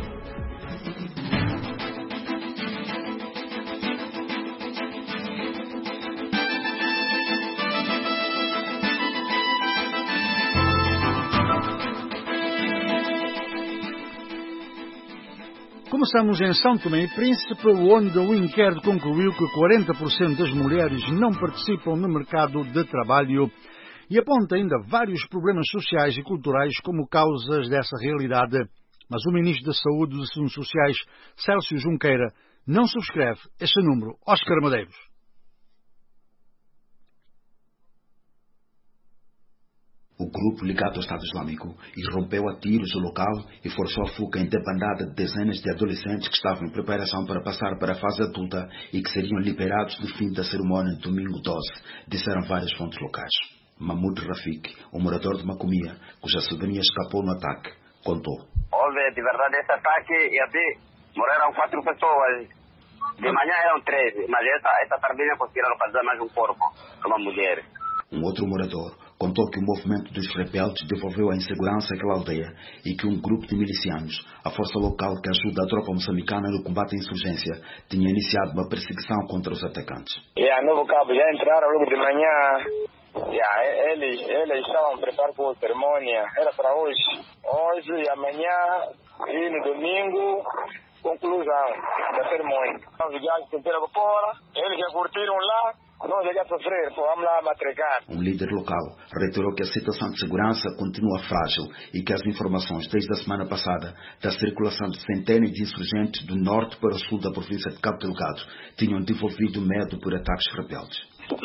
P: Começamos em São Tomé e Príncipe, onde o inquérito concluiu que quarenta por cento das mulheres não participam no mercado de trabalho e aponta ainda vários problemas sociais e culturais como causas dessa realidade. Mas o Ministro da Saúde e dos Assuntos Sociais, Célcio Junqueira, não subscreve este número. Oscar Madeiros.
B: O grupo ligado ao Estado Islâmico irrompeu a tiros o local e forçou a fuga em debandada de dezenas de adolescentes que estavam em preparação para passar para a fase adulta e que seriam liberados no fim da cerimônia de domingo doze, disseram várias fontes locais. Mahmoud Rafik, um morador de Macomia, cuja sobrinha escapou no ataque, contou.
C: Houve de verdade esse ataque e ali morreram quatro pessoas. De manhã eram treze, mas essa, essa tardinha conseguiram fazer mais um corpo, uma mulher.
B: Um outro morador contou que o movimento dos rebeldes devolveu a insegurança àquela aldeia e que um grupo de milicianos, a força local que ajuda a tropa moçambicana no combate à insurgência, tinha iniciado uma perseguição contra os atacantes.
D: Yeah, Novo Cabo já entraram logo de manhã. Yeah, eles, eles estavam preparados para a cerimônia. Era para hoje. Hoje e amanhã e no domingo, conclusão da cerimônia. Os viajantes se tiram fora, eles já curtiram lá. Não cheguei a sofrer, vamos lá matricar.
B: Um líder local reiterou que a situação de segurança continua frágil e que as informações desde a semana passada da circulação de centenas de insurgentes do norte para o sul da província de Cabo Delgado tinham devolvido medo por ataques rebeldes.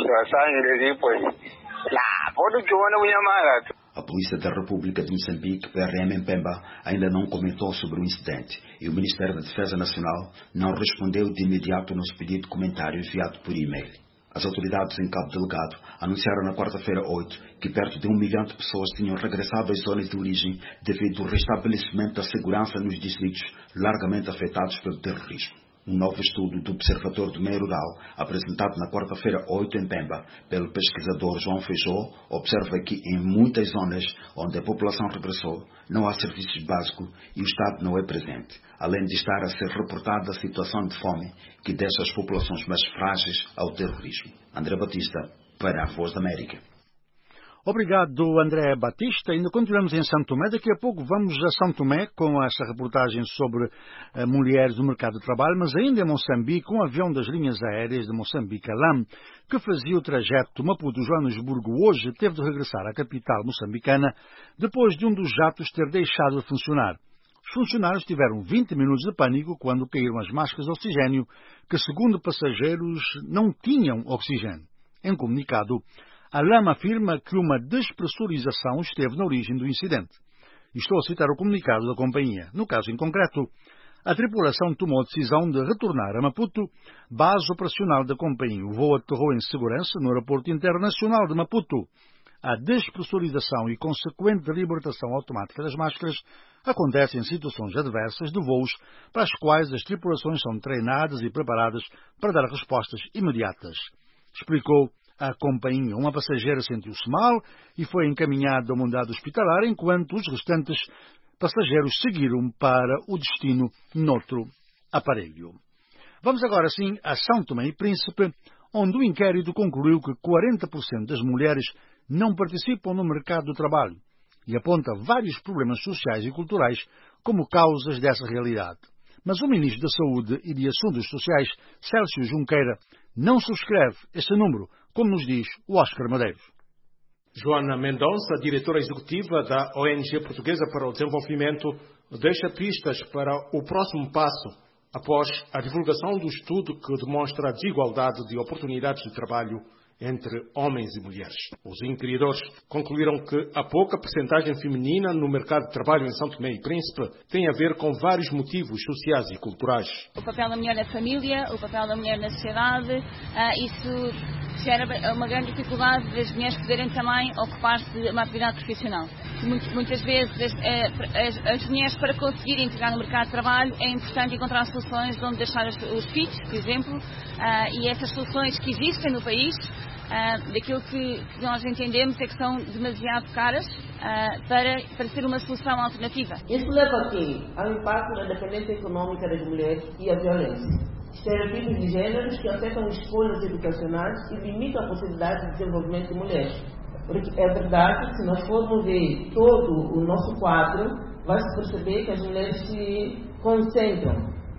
B: A Polícia da República de Moçambique, P R M em Pemba, ainda não comentou sobre o incidente e o Ministério da Defesa Nacional não respondeu de imediato ao nosso pedido de comentário enviado por e-mail. As autoridades em Cabo Delgado anunciaram na quarta-feira oito que perto de um milhão de pessoas tinham regressado às zonas de origem devido ao restabelecimento da segurança nos distritos largamente afetados pelo terrorismo. Um novo estudo do Observatório do Meio Rural, apresentado na quarta-feira oito em Pemba pelo pesquisador João Feijó, observa que em muitas zonas onde a população regressou, não há serviços básicos e o Estado não é presente, além de estar a ser reportada a situação de fome que deixa as populações mais frágeis ao terrorismo. André Batista, para a Voz da América.
P: Obrigado, André Batista. Ainda continuamos em São Tomé. Daqui a pouco vamos a São Tomé com essa reportagem sobre uh, mulheres no mercado de trabalho, mas ainda em Moçambique, um avião das linhas aéreas de Moçambique, LAM, que fazia o trajeto Maputo-Joanesburgo hoje, teve de regressar à capital moçambicana depois de um dos jatos ter deixado de funcionar. Os funcionários tiveram vinte minutos de pânico quando caíram as máscaras de oxigênio, que, segundo passageiros, não tinham oxigênio. Em comunicado, a LAM afirma que uma despressurização esteve na origem do incidente. Estou a citar o comunicado da companhia. No caso em concreto, a tripulação tomou a decisão de retornar a Maputo, base operacional da companhia. O voo aterrou em segurança no aeroporto internacional de Maputo. a despressurização e consequente libertação automática das máscaras acontece em situações adversas de voos para as quais as tripulações são treinadas e preparadas para dar respostas imediatas. Explicou a companhia. Uma passageira sentiu-se mal e foi encaminhada a uma unidade hospitalar, enquanto os restantes passageiros seguiram para o destino noutro aparelho. Vamos agora sim a São Tomé e Príncipe, onde o inquérito concluiu que quarenta por cento das mulheres não participam no mercado do trabalho e aponta vários problemas sociais e culturais como causas dessa realidade. Mas o Ministro da Saúde e de Assuntos Sociais, Célcio Junqueira, não subscreve este número, como nos diz o Oscar Madeiros.
I: Joana Mendonça, diretora executiva da O N G Portuguesa para o Desenvolvimento, deixa pistas para o próximo passo após a divulgação do estudo que demonstra a desigualdade de oportunidades de trabalho entre homens e mulheres. Os inquiridores concluíram que a pouca percentagem feminina no mercado de trabalho em São Tomé e Príncipe tem a ver com vários motivos sociais e culturais.
J: O papel da mulher na família, o papel da mulher na sociedade, uh, isso gera uma grande dificuldade das mulheres poderem também ocupar-se de uma atividade profissional. Muitas vezes as, as, as mulheres, para conseguirem entrar no mercado de trabalho, é importante encontrar soluções de onde deixar os, os filhos, por exemplo, uh, e essas soluções que existem no país, Uh, daquilo que, que nós entendemos é que são demasiado caras uh, para, para ser uma solução alternativa.
K: Isso leva aqui ao impacto na dependência econômica das mulheres e à violência. Estereotipos de gêneros que afetam escolhas educacionais e limitam a possibilidade de desenvolvimento de mulheres. Porque é verdade que se nós formos ver todo o nosso quadro, vai-se perceber que as mulheres se concentram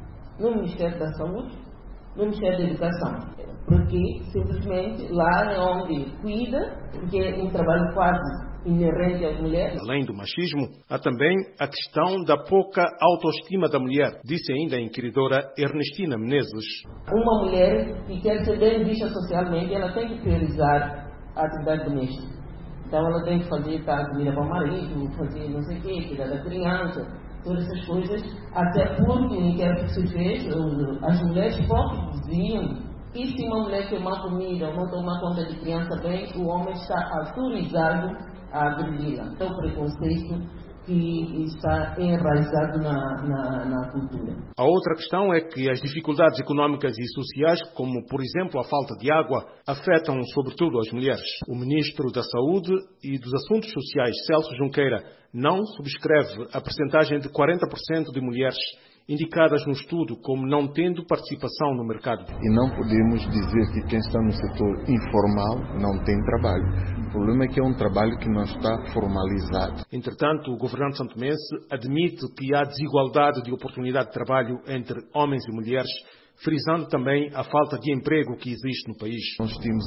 K: no Ministério da Saúde, no Ministério da Educação. Porque simplesmente lá é onde cuida, porque é um trabalho quase inerente às mulheres.
I: Além do machismo, há também a questão da pouca autoestima da mulher, disse ainda a inquiridora Ernestina Menezes.
K: Uma mulher que quer ser bem vista socialmente, ela tem que priorizar a atividade doméstica. Então ela tem que fazer tá, comida para o marido, fazer não sei o quê, cuidar da criança, todas essas coisas, até porque o inquérito que se fez, as mulheres pouco diziam. E se uma mulher queimar comida ou não tomar conta de criança bem, o homem está autorizado a agredi-la. Então, o preconceito que está enraizado na, na, na cultura.
I: A outra questão é que as dificuldades económicas e sociais, como, por exemplo, a falta de água, afetam sobretudo as mulheres. O Ministro da Saúde e dos Assuntos Sociais, Célcio Junqueira, não subscreve a percentagem de quarenta por cento de mulheres indicadas no estudo como não tendo participação no mercado.
L: E não podemos dizer que quem está no setor informal não tem trabalho. O problema é que é um trabalho que não está formalizado.
I: Entretanto, o governante santomense admite que há desigualdade de oportunidade de trabalho entre homens e mulheres, frisando também a falta de emprego que existe no país.
L: Nós temos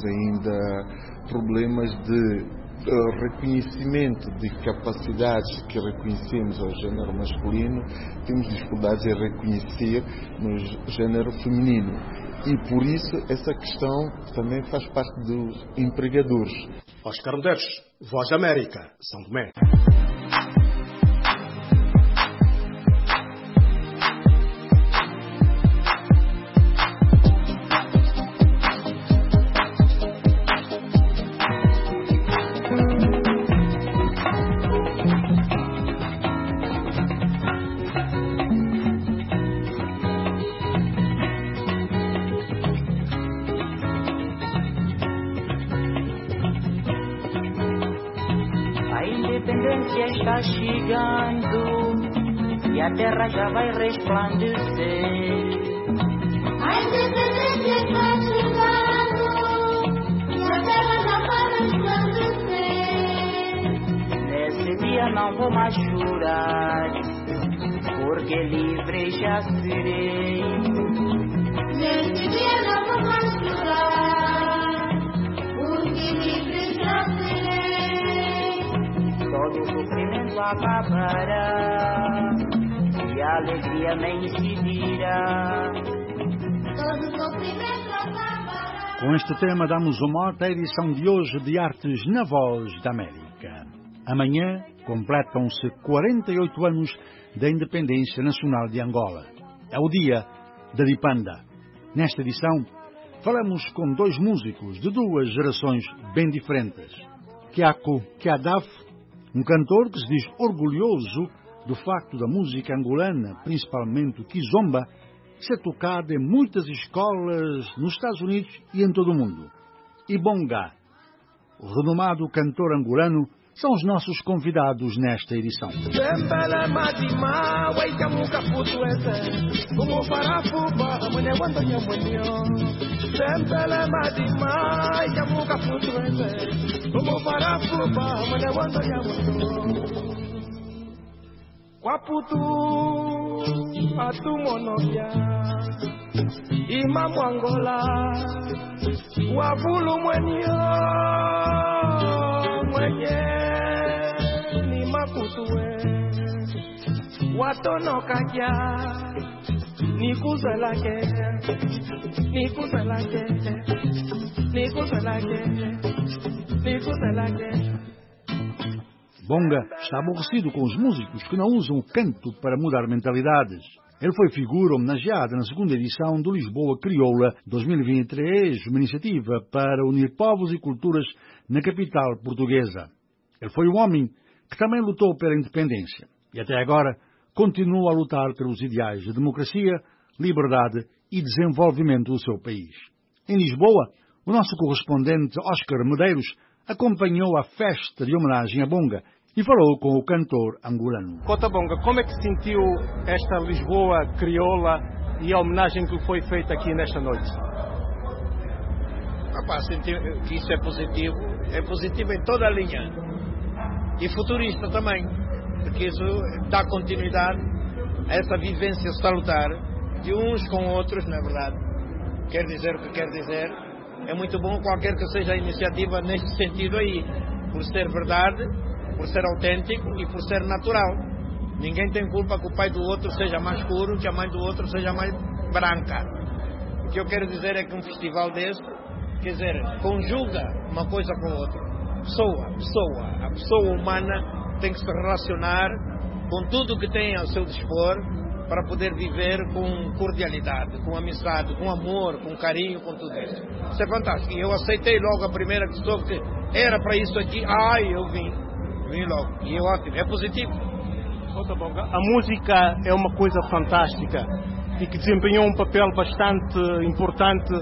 L: ainda problemas de reconhecimento de capacidades que reconhecemos ao género masculino, temos dificuldades em reconhecer no género feminino. E por isso essa questão também faz parte dos empregadores.
I: Oscar Medeiros, Voz da América, São Tomé.
T: Está chegando e a terra já vai resplandecer.
U: A independência está chegando e a terra já vai resplandecer.
T: Nesse dia não vou mais chorar, porque livre já serei.
U: Nesse dia não vou mais chorar, porque livre já serei.
T: Todo o sofrimento acabará e a alegria me incidirá.
U: Todo o sofrimento acabará.
P: Com este tema damos o mote à edição de hoje de Artes na Voz da América. Amanhã completam-se quarenta e oito anos da independência nacional de Angola. É o dia da Dipanda. Nesta edição falamos com dois músicos de duas gerações bem diferentes. Kiako Kiadaf, um cantor que se diz orgulhoso do facto da música angolana, principalmente o kizomba, ser tocada em muitas escolas nos Estados Unidos e em todo o mundo. E Bonga, o renomado cantor angolano, são os nossos convidados nesta edição.
F: Waputu atumonobia imamu Angola wavulu mwenyo mwenye ni makutue watonokaja nikuzalake nikuzalake nikuzalake nikuzalake.
P: Bonga está aborrecido com os músicos que não usam o canto para mudar mentalidades. Ele foi figura homenageada na segunda edição do Lisboa Crioula dois mil e vinte e três, uma iniciativa para unir povos e culturas na capital portuguesa. Ele foi o homem que também lutou pela independência e até agora continua a lutar pelos ideais de democracia, liberdade e desenvolvimento do seu país. Em Lisboa, o nosso correspondente Oscar Medeiros acompanhou a festa de homenagem a Bonga e falou com o cantor angolano.
I: Cota Bonga, como é que sentiu esta Lisboa crioula e a homenagem que foi feita aqui nesta noite?
V: Ah, senti que isso é positivo, é positivo em toda a linha e futurista também, porque isso dá continuidade a essa vivência salutar de uns com outros, não é verdade? Quer dizer o que quer dizer. É muito bom qualquer que seja a iniciativa neste sentido aí, por ser verdade, por ser autêntico e por ser natural. Ninguém tem culpa que o pai do outro seja mais escuro, que a mãe do outro seja mais branca. O que eu quero dizer é que um festival deste, quer dizer, conjuga uma coisa com a outra. Pessoa, pessoa, a pessoa humana tem que se relacionar com tudo o que tem ao seu dispor para poder viver com cordialidade, com amizade, com amor, com carinho, com tudo isso. Isso é fantástico. E eu aceitei logo a primeira que soube que era para isso aqui. Ai, eu vim. Vim logo. E é ótimo. É positivo.
I: A música é uma coisa fantástica e que desempenhou um papel bastante importante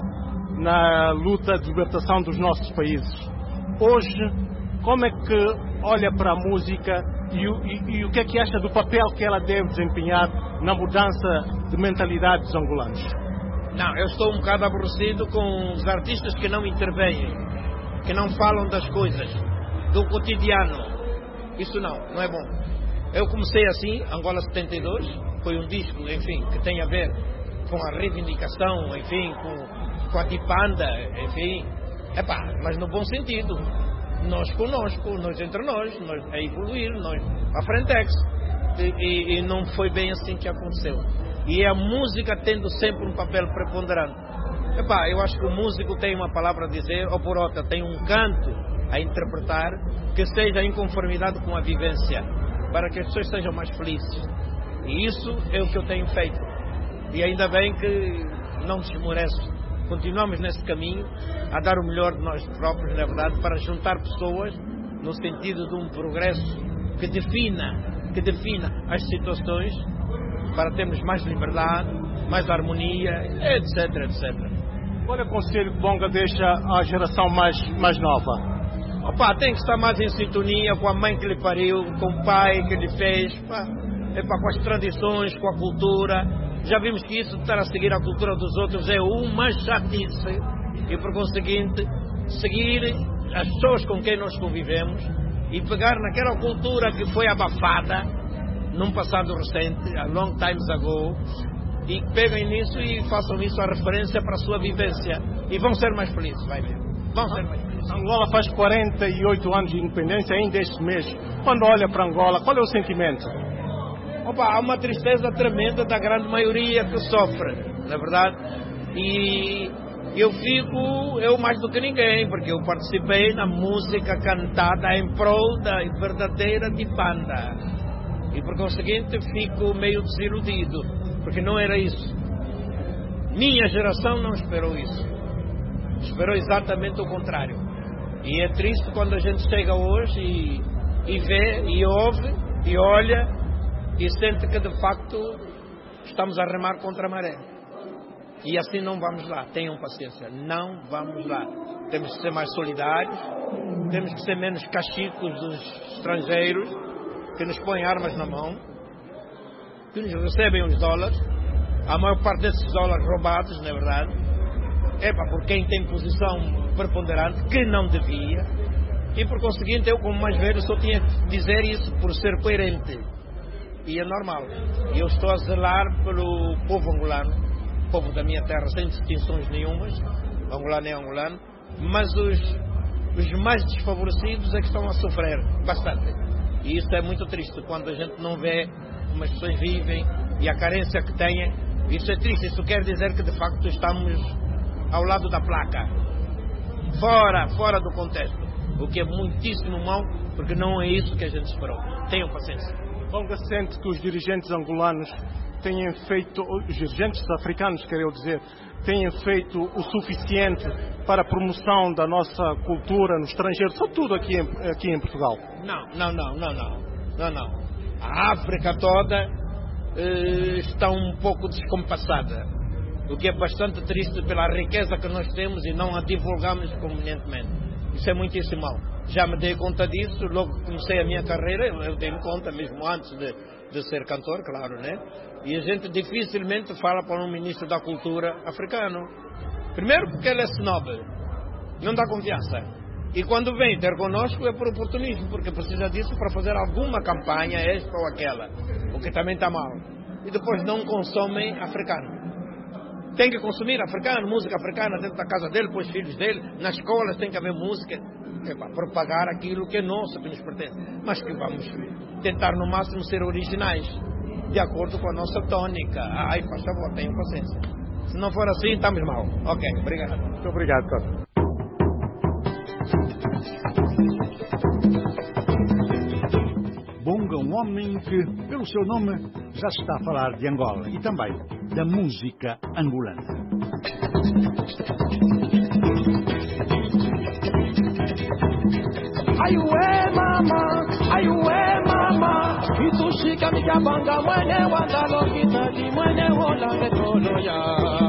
I: na luta de libertação dos nossos países. Hoje, como é que olha para a música e, e, e o que é que acha do papel que ela deve desempenhar na mudança de mentalidade dos angolanos?
V: Não, eu estou um bocado aborrecido com os artistas que não intervêm, que não falam das coisas, do cotidiano. Isso não, não é bom. Eu comecei assim, Angola setenta e dois, foi um disco, enfim, que tem a ver com a reivindicação, enfim, com, com a tipanda, enfim, epá, mas no bom sentido. Nós conosco, nós entre nós, nós a evoluir, nós a frentex. E, e, e não foi bem assim que aconteceu. E a música tendo sempre um papel preponderante. Epá, eu acho que o músico tem uma palavra a dizer, ou por outra, tem um canto a interpretar que seja em conformidade com a vivência, para que as pessoas sejam mais felizes. E isso é o que eu tenho feito. E ainda bem que não desmoreço. Continuamos nesse caminho, a dar o melhor de nós próprios, na verdade, para juntar pessoas no sentido de um progresso que defina, que defina as situações, para termos mais liberdade, mais harmonia, etc, etcétera.
I: Qual é o conselho que Bonga deixa à geração mais, mais nova?
V: Opa, tem que estar mais em sintonia com a mãe que lhe pariu, com o pai que lhe fez, pá, epa, com as tradições, com a cultura. Já vimos que isso de estar a seguir a cultura dos outros é uma chatice. E por conseguinte, seguir as pessoas com quem nós convivemos e pegar naquela cultura que foi abafada num passado recente, a long times ago, e peguem nisso e façam isso a referência para a sua vivência. E vão ser mais felizes, vai ver. Vão ser mais felizes.
I: Angola faz quarenta e oito anos de independência ainda este mês. Quando olha para Angola, qual é o sentimento?
V: Opa, há uma tristeza tremenda da grande maioria que sofre, na verdade. E eu fico, eu mais do que ninguém, porque eu participei na música cantada em prol da verdadeira tipanda. E por conseguinte fico meio desiludido, porque não era isso. Minha geração não esperou isso. Esperou exatamente o contrário. E é triste quando a gente chega hoje e, e vê, e ouve, e olha, e sente que de facto estamos a remar contra a maré. E assim não vamos lá, tenham paciência, não vamos lá. Temos que ser mais solidários, temos que ser menos cachicos dos estrangeiros, que nos põem armas na mão, que nos recebem os dólares, a maior parte desses dólares roubados, na verdade, é para por quem tem posição preponderante, que não devia, e por conseguinte eu, como mais velho, só tinha que dizer isso por ser coerente, e é normal. E eu estou a zelar pelo povo angolano, povo da minha terra, sem distinções nenhumas, angolano é angolano, mas os, os mais desfavorecidos é que estão a sofrer bastante, e isso é muito triste, quando a gente não vê como as pessoas vivem e a carência que têm. Isso é triste, isso quer dizer que de facto estamos ao lado da placa, fora, fora do contexto, o que é muitíssimo mau, porque não é isso que a gente esperou. Tenham paciência.
I: Bonga sente que os dirigentes angolanos tenham feito, os dirigentes africanos, quero dizer, tenham feito o suficiente para a promoção da nossa cultura no estrangeiro, sobretudo aqui em, aqui em Portugal?
V: Não, não, não, não, não, não, não. A África toda eh, está um pouco descompassada, o que é bastante triste pela riqueza que nós temos e não a divulgamos convenientemente. Isso é muitíssimo mal. Já me dei conta disso, logo que comecei a minha carreira, eu dei-me conta, mesmo antes de, de ser cantor, claro, né? E a gente dificilmente fala para um ministro da cultura africano. Primeiro porque ele é snob, não dá confiança. E quando vem ter connosco é por oportunismo, porque precisa disso para fazer alguma campanha, esta ou aquela, o que também está mal. E depois não consomem africano. Tem que consumir africano, música africana dentro da casa dele, para os filhos dele, nas escolas tem que haver música, é para propagar aquilo que é nosso, que nos pertence. Mas que vamos tentar no máximo ser originais, de acordo com a nossa tônica. Ai, faz favor, tenham paciência. Se não for assim, estamos mal. Ok, obrigado.
I: Muito obrigado, Cláudio.
P: Bonga, um homem que, pelo seu nome, já se está a falar de Angola e também da música angolana.
F: Ai ué mama, ai ué mama, itushika mikabanga mwene wangalo kitati mwene hola metolo ya.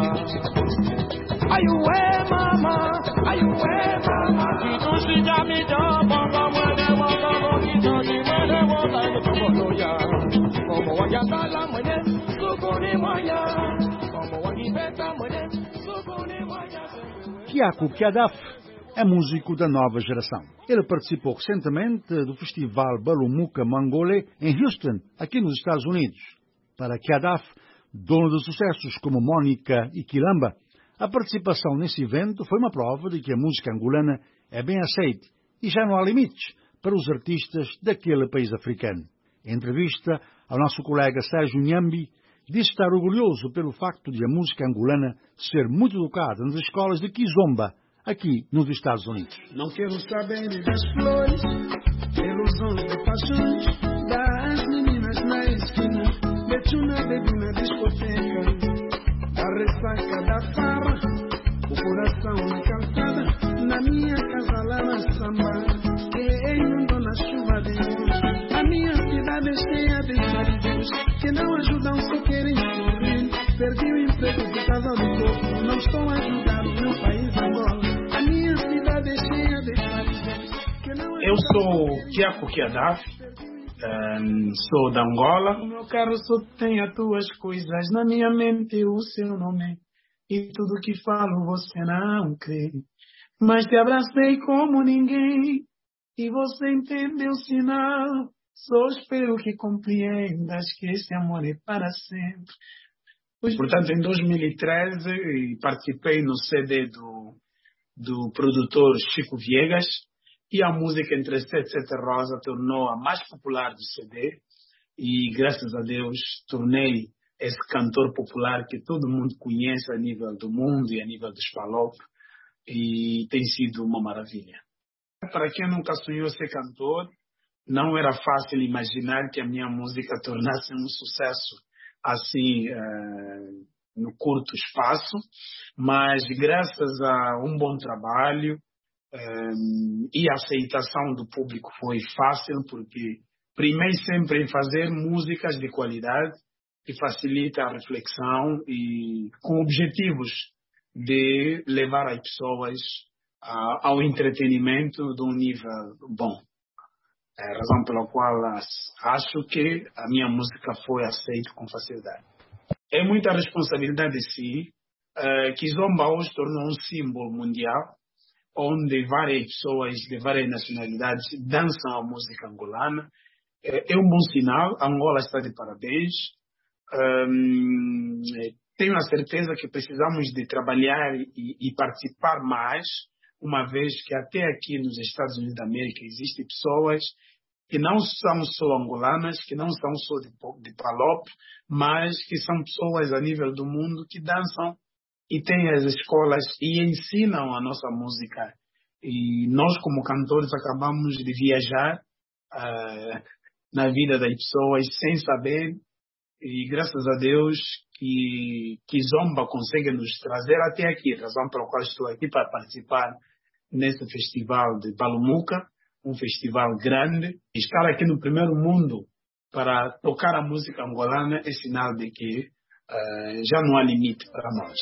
F: Ai ué mama, ai ué mama, itushika mikabanga mwene wangalo kitati mwene hola metolo ya. Como wanyakala mwene sukuni mwanya, como wanyibeta mwene sukuni mwanya.
P: Kiako Kiadaf é músico da nova geração. Ele participou recentemente do festival Balumuka Mangole em Houston, aqui nos Estados Unidos. Para Kiadaf, dono de sucessos como Mônica e Quilamba, a participação nesse evento foi uma prova de que a música angolana é bem aceite e já não há limites para os artistas daquele país africano. Em entrevista ao nosso colega Sérgio Nhambi, disse estar orgulhoso pelo facto de a música angolana ser muito tocada nas escolas de Kizomba, aqui nos Estados Unidos.
G: Não quero saber das flores, ilusões de paixões, das meninas na esquina, betuna bebe na discoteca, a ressaca da farra, o coração na calçada, na minha casa lá na samba, que inundou na chuva de hoje. A minha cidade é cheia de maridos que não ajudam, só querem sorrir. Perdi o emprego por causa do corpo, não estou a ajudar o meu país Angola.
H: Eu sou Kiako Kiadaf, um, sou da Angola. O meu carro só tem as tuas coisas, na minha mente o seu nome, e tudo que falo você não crê. Mas te abracei como ninguém, e você entendeu o sinal. Só espero que compreendas que esse amor é para sempre. Pois, portanto, em dois mil e treze participei no C D do do produtor Chico Viegas, e a música Entre Sete e Sete Rosa tornou a mais popular do C D, e graças a Deus tornei esse cantor popular que todo mundo conhece a nível do mundo e a nível dos Palop, e tem sido uma maravilha. Para quem nunca sonhou ser cantor, não era fácil imaginar que a minha música tornasse um sucesso assim, uh, no curto espaço, mas graças a um bom trabalho, Um, e a aceitação do público foi fácil, porque primeiro sempre em fazer músicas de qualidade que facilita a reflexão e com objetivos de levar as pessoas a, ao entretenimento de um nível bom. É a razão pela qual acho que a minha música foi aceita com facilidade. É muita responsabilidade, sim, uh, que Zomba hoje tornou um símbolo mundial, onde várias pessoas de várias nacionalidades dançam a música angolana. É um bom sinal. A Angola está de parabéns. Um, tenho a certeza que precisamos de trabalhar e, e participar mais, uma vez que até aqui nos Estados Unidos da América existem pessoas que não são só angolanas, que não são só de, de Palop, mas que são pessoas a nível do mundo que dançam e têm as escolas e ensinam a nossa música. E nós, como cantores, acabamos de viajar uh, na vida das pessoas sem saber. E graças a Deus que, que Zomba consegue nos trazer até aqui, razão pela qual estou aqui para participar nesse festival de Balumuca, um festival grande. Estar aqui no primeiro mundo para tocar a música angolana é sinal de que uh, já não há limite para nós.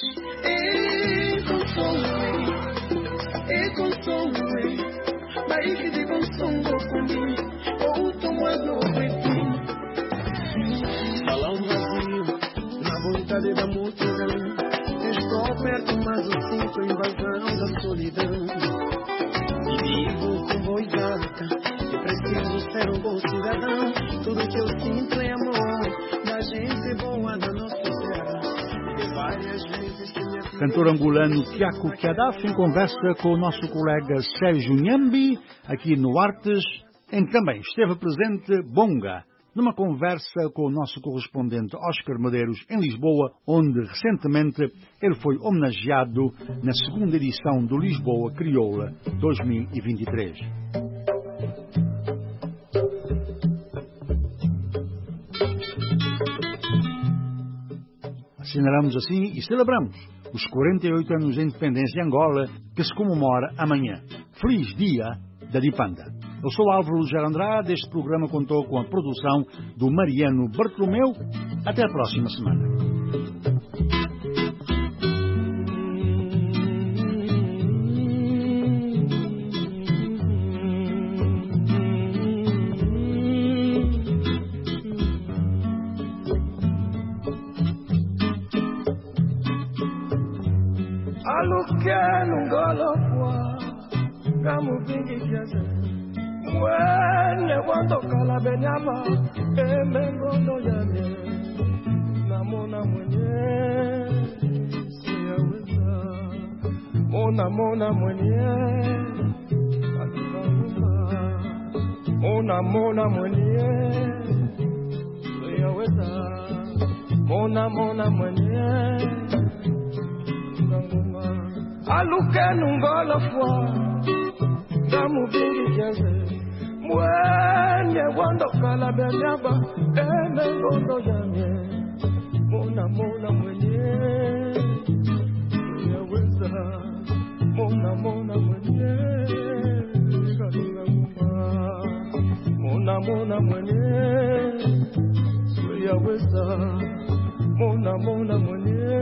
G: Salão vazio, na vontade da multidão. Estou perto, mas eu sinto invasão da solidão. E vivo com voz alta, eu preciso ser um bom cidadão. Tudo que eu sinto é amor da gente boa da nossa terra. E várias vezes que me...
P: Cantor angolano Tiago Kiadaf em conversa com o nosso colega Sérgio Nhambi, aqui no Artes, em que também esteve presente Bonga, numa conversa com o nosso correspondente Oscar Medeiros em Lisboa, onde recentemente ele foi homenageado na segunda edição do Lisboa Crioula dois mil e vinte e três. Assinalamos assim e celebramos os quarenta e oito anos de independência de Angola, que se comemora amanhã. Feliz Dia da Dipanda. Eu sou Álvaro Gera Andrade. Este programa contou com a produção do Mariano Bartolomeu. Até a próxima semana.
G: Alukenu golofwa gamu vingi kiasi mwene watoka benyama emengondo yame namona mwenye siyaweza mona mona mwenye atunamuma mona mona mwenye siyaweza mona mona mwenye alukenu ngolofwa gamu vingi kiasi mwene wandokala benyaba ene ngondo yanye mona mona mwenye yaweza mona mona mwenye kalunga nguma mona mona mwenye yaweza mona mona mwenye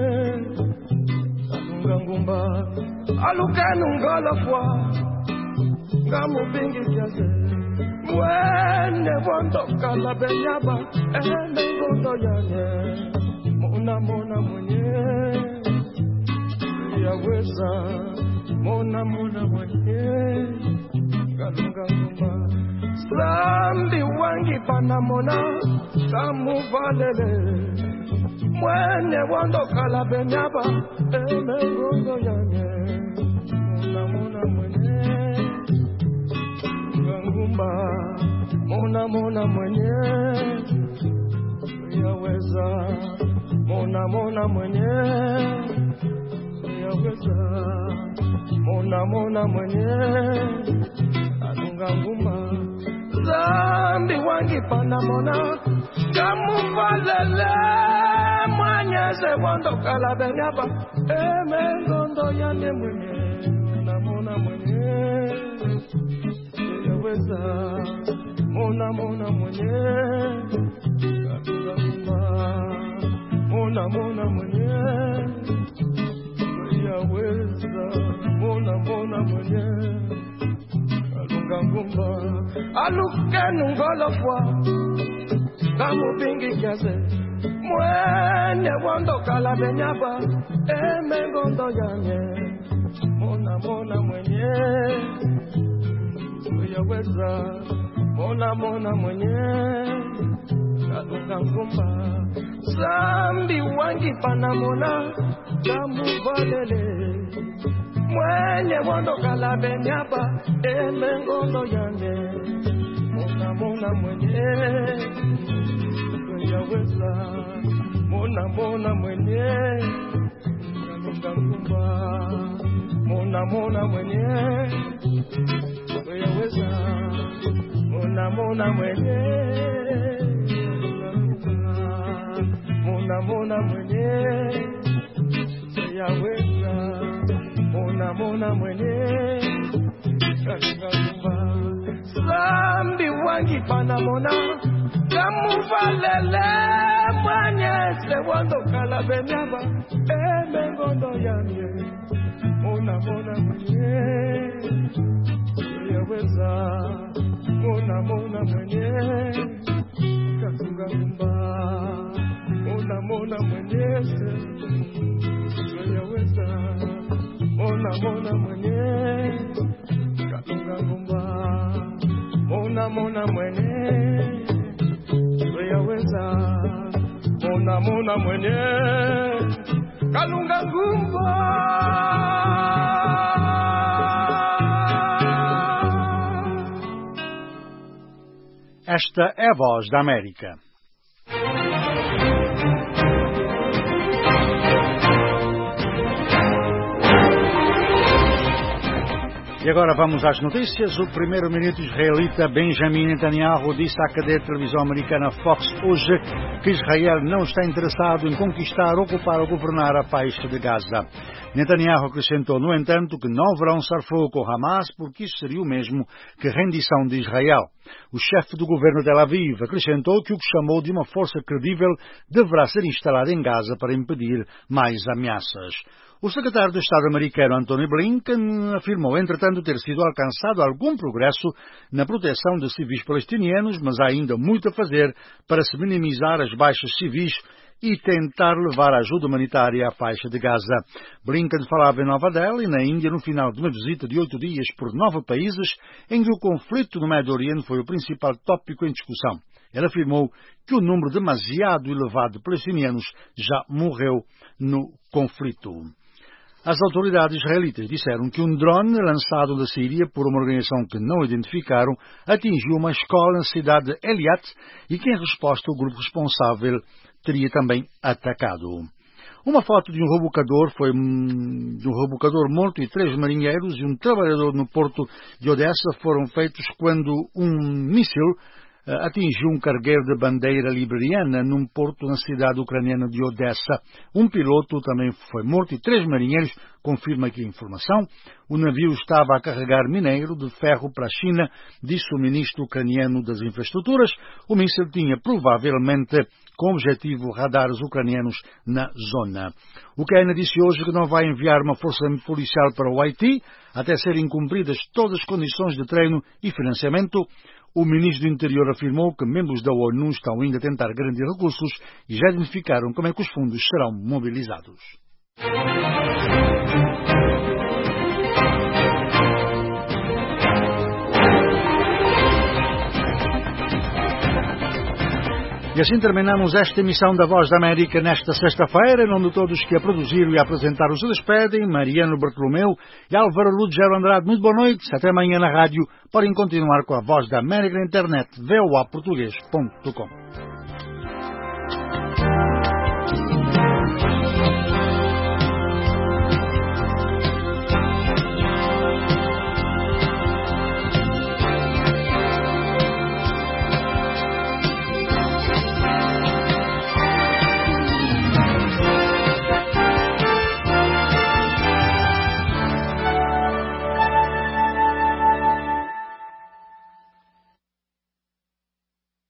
G: ngumba alukenu ngolofwa gamu vingi kiasi mwene wandokala benyaba ene ngondo yanye mona mona mwenye yaweza mona mona mwenye kalunga ngumba sambi wangi panamona kamu valele mwene wandokala benyaba ene ngondo yanye mona mona mwenye ngumba mona mona mwenye yaweza mona mona mwenye yaweza mona mona mwenye alunga ngumba zambi wangi panamona kamuvalele mwanyeze wandokala benyaba emengondo yane mwenye namona mwenye uyaweza mona mona mwenye katunga mona mona mwenye uyaweza mona mona mwenye kalunga ngumba alukenu ngolofwa kamubingi kiase mwenye wando kala benyaba emengondo yanye mona mona mwenye uyaweza mona mona mwenye kalunga ngumba zambi wangi panamona kamuvalele mwenye wando kala benyaba emengondo yanye mona mona mwenye uyaweza mona mona mwenye kalunga ngumba mona mona mwenye uyaweza mona mona mwenye mona mona mwenye uyaweza mona mona mwenye kalunga ngumba zambi wangi panamona kamuvalele mwenye sewando kala benyaba emengondo yanye mona mona mwenye uyaweza mona mona mwenye kalunga ngumba mona mona mwenye uyaweza mona mona mwenye kalunga ngumba mona mona mwenye uyaweza mona mona mwenye kalunga ngumba.
P: Esta é a Voz da América. E agora vamos às notícias. O primeiro-ministro israelita Benjamin Netanyahu disse à cadeia de televisão americana Fox hoje que Israel não está interessado em conquistar, ocupar ou governar a faixa de Gaza. Netanyahu acrescentou, no entanto, que não haverá um cessar-fogo com Hamas porque isso seria o mesmo que rendição de Israel. O chefe do governo de Tel Aviv acrescentou que o que chamou de uma força credível deverá ser instalada em Gaza para impedir mais ameaças. O secretário de Estado americano Antony Blinken afirmou, entretanto, ter sido alcançado algum progresso na proteção de civis palestinianos, mas há ainda muito a fazer para se minimizar as baixas civis e tentar levar a ajuda humanitária à faixa de Gaza. Blinken falava em Nova Delhi, na Índia, no final de uma visita de oito dias por nove países, em que o conflito no Médio Oriente foi o principal tópico em discussão. Ele afirmou que o número demasiado elevado de palestinianos já morreu no conflito. As autoridades israelitas disseram que um drone lançado da Síria por uma organização que não identificaram atingiu uma escola na cidade de Eilat e que, em resposta, o grupo responsável teria também atacado. Uma foto de um rebocador foi de um rebocador morto e três marinheiros e um trabalhador no porto de Odessa foram feitos quando um míssil atingiu um cargueiro de bandeira liberiana num porto na cidade ucraniana de Odessa. Um piloto também foi morto e três marinheiros, confirma aqui a informação. O navio estava a carregar minério de ferro para a China, disse o ministro ucraniano das infraestruturas. O míssil tinha provavelmente com objetivo radares ucranianos na zona. O Ucrânia disse hoje que não vai enviar uma força policial para o Haiti até serem cumpridas todas as condições de treino e financiamento. O ministro do Interior afirmou que membros da ONU estão ainda a tentar garantir recursos e já identificaram como é que os fundos serão mobilizados. E assim terminamos esta emissão da Voz da América nesta sexta-feira. Em nome de todos que a produziram e a apresentaram se despedem, Mariano Bartolomeu e Álvaro Lugero Andrade. Muito boa noite. Até amanhã na rádio. Podem continuar com a Voz da América na internet, v o a português ponto com.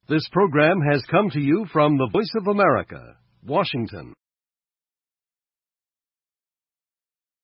E: This program has come to you from the Voice of America, Washington.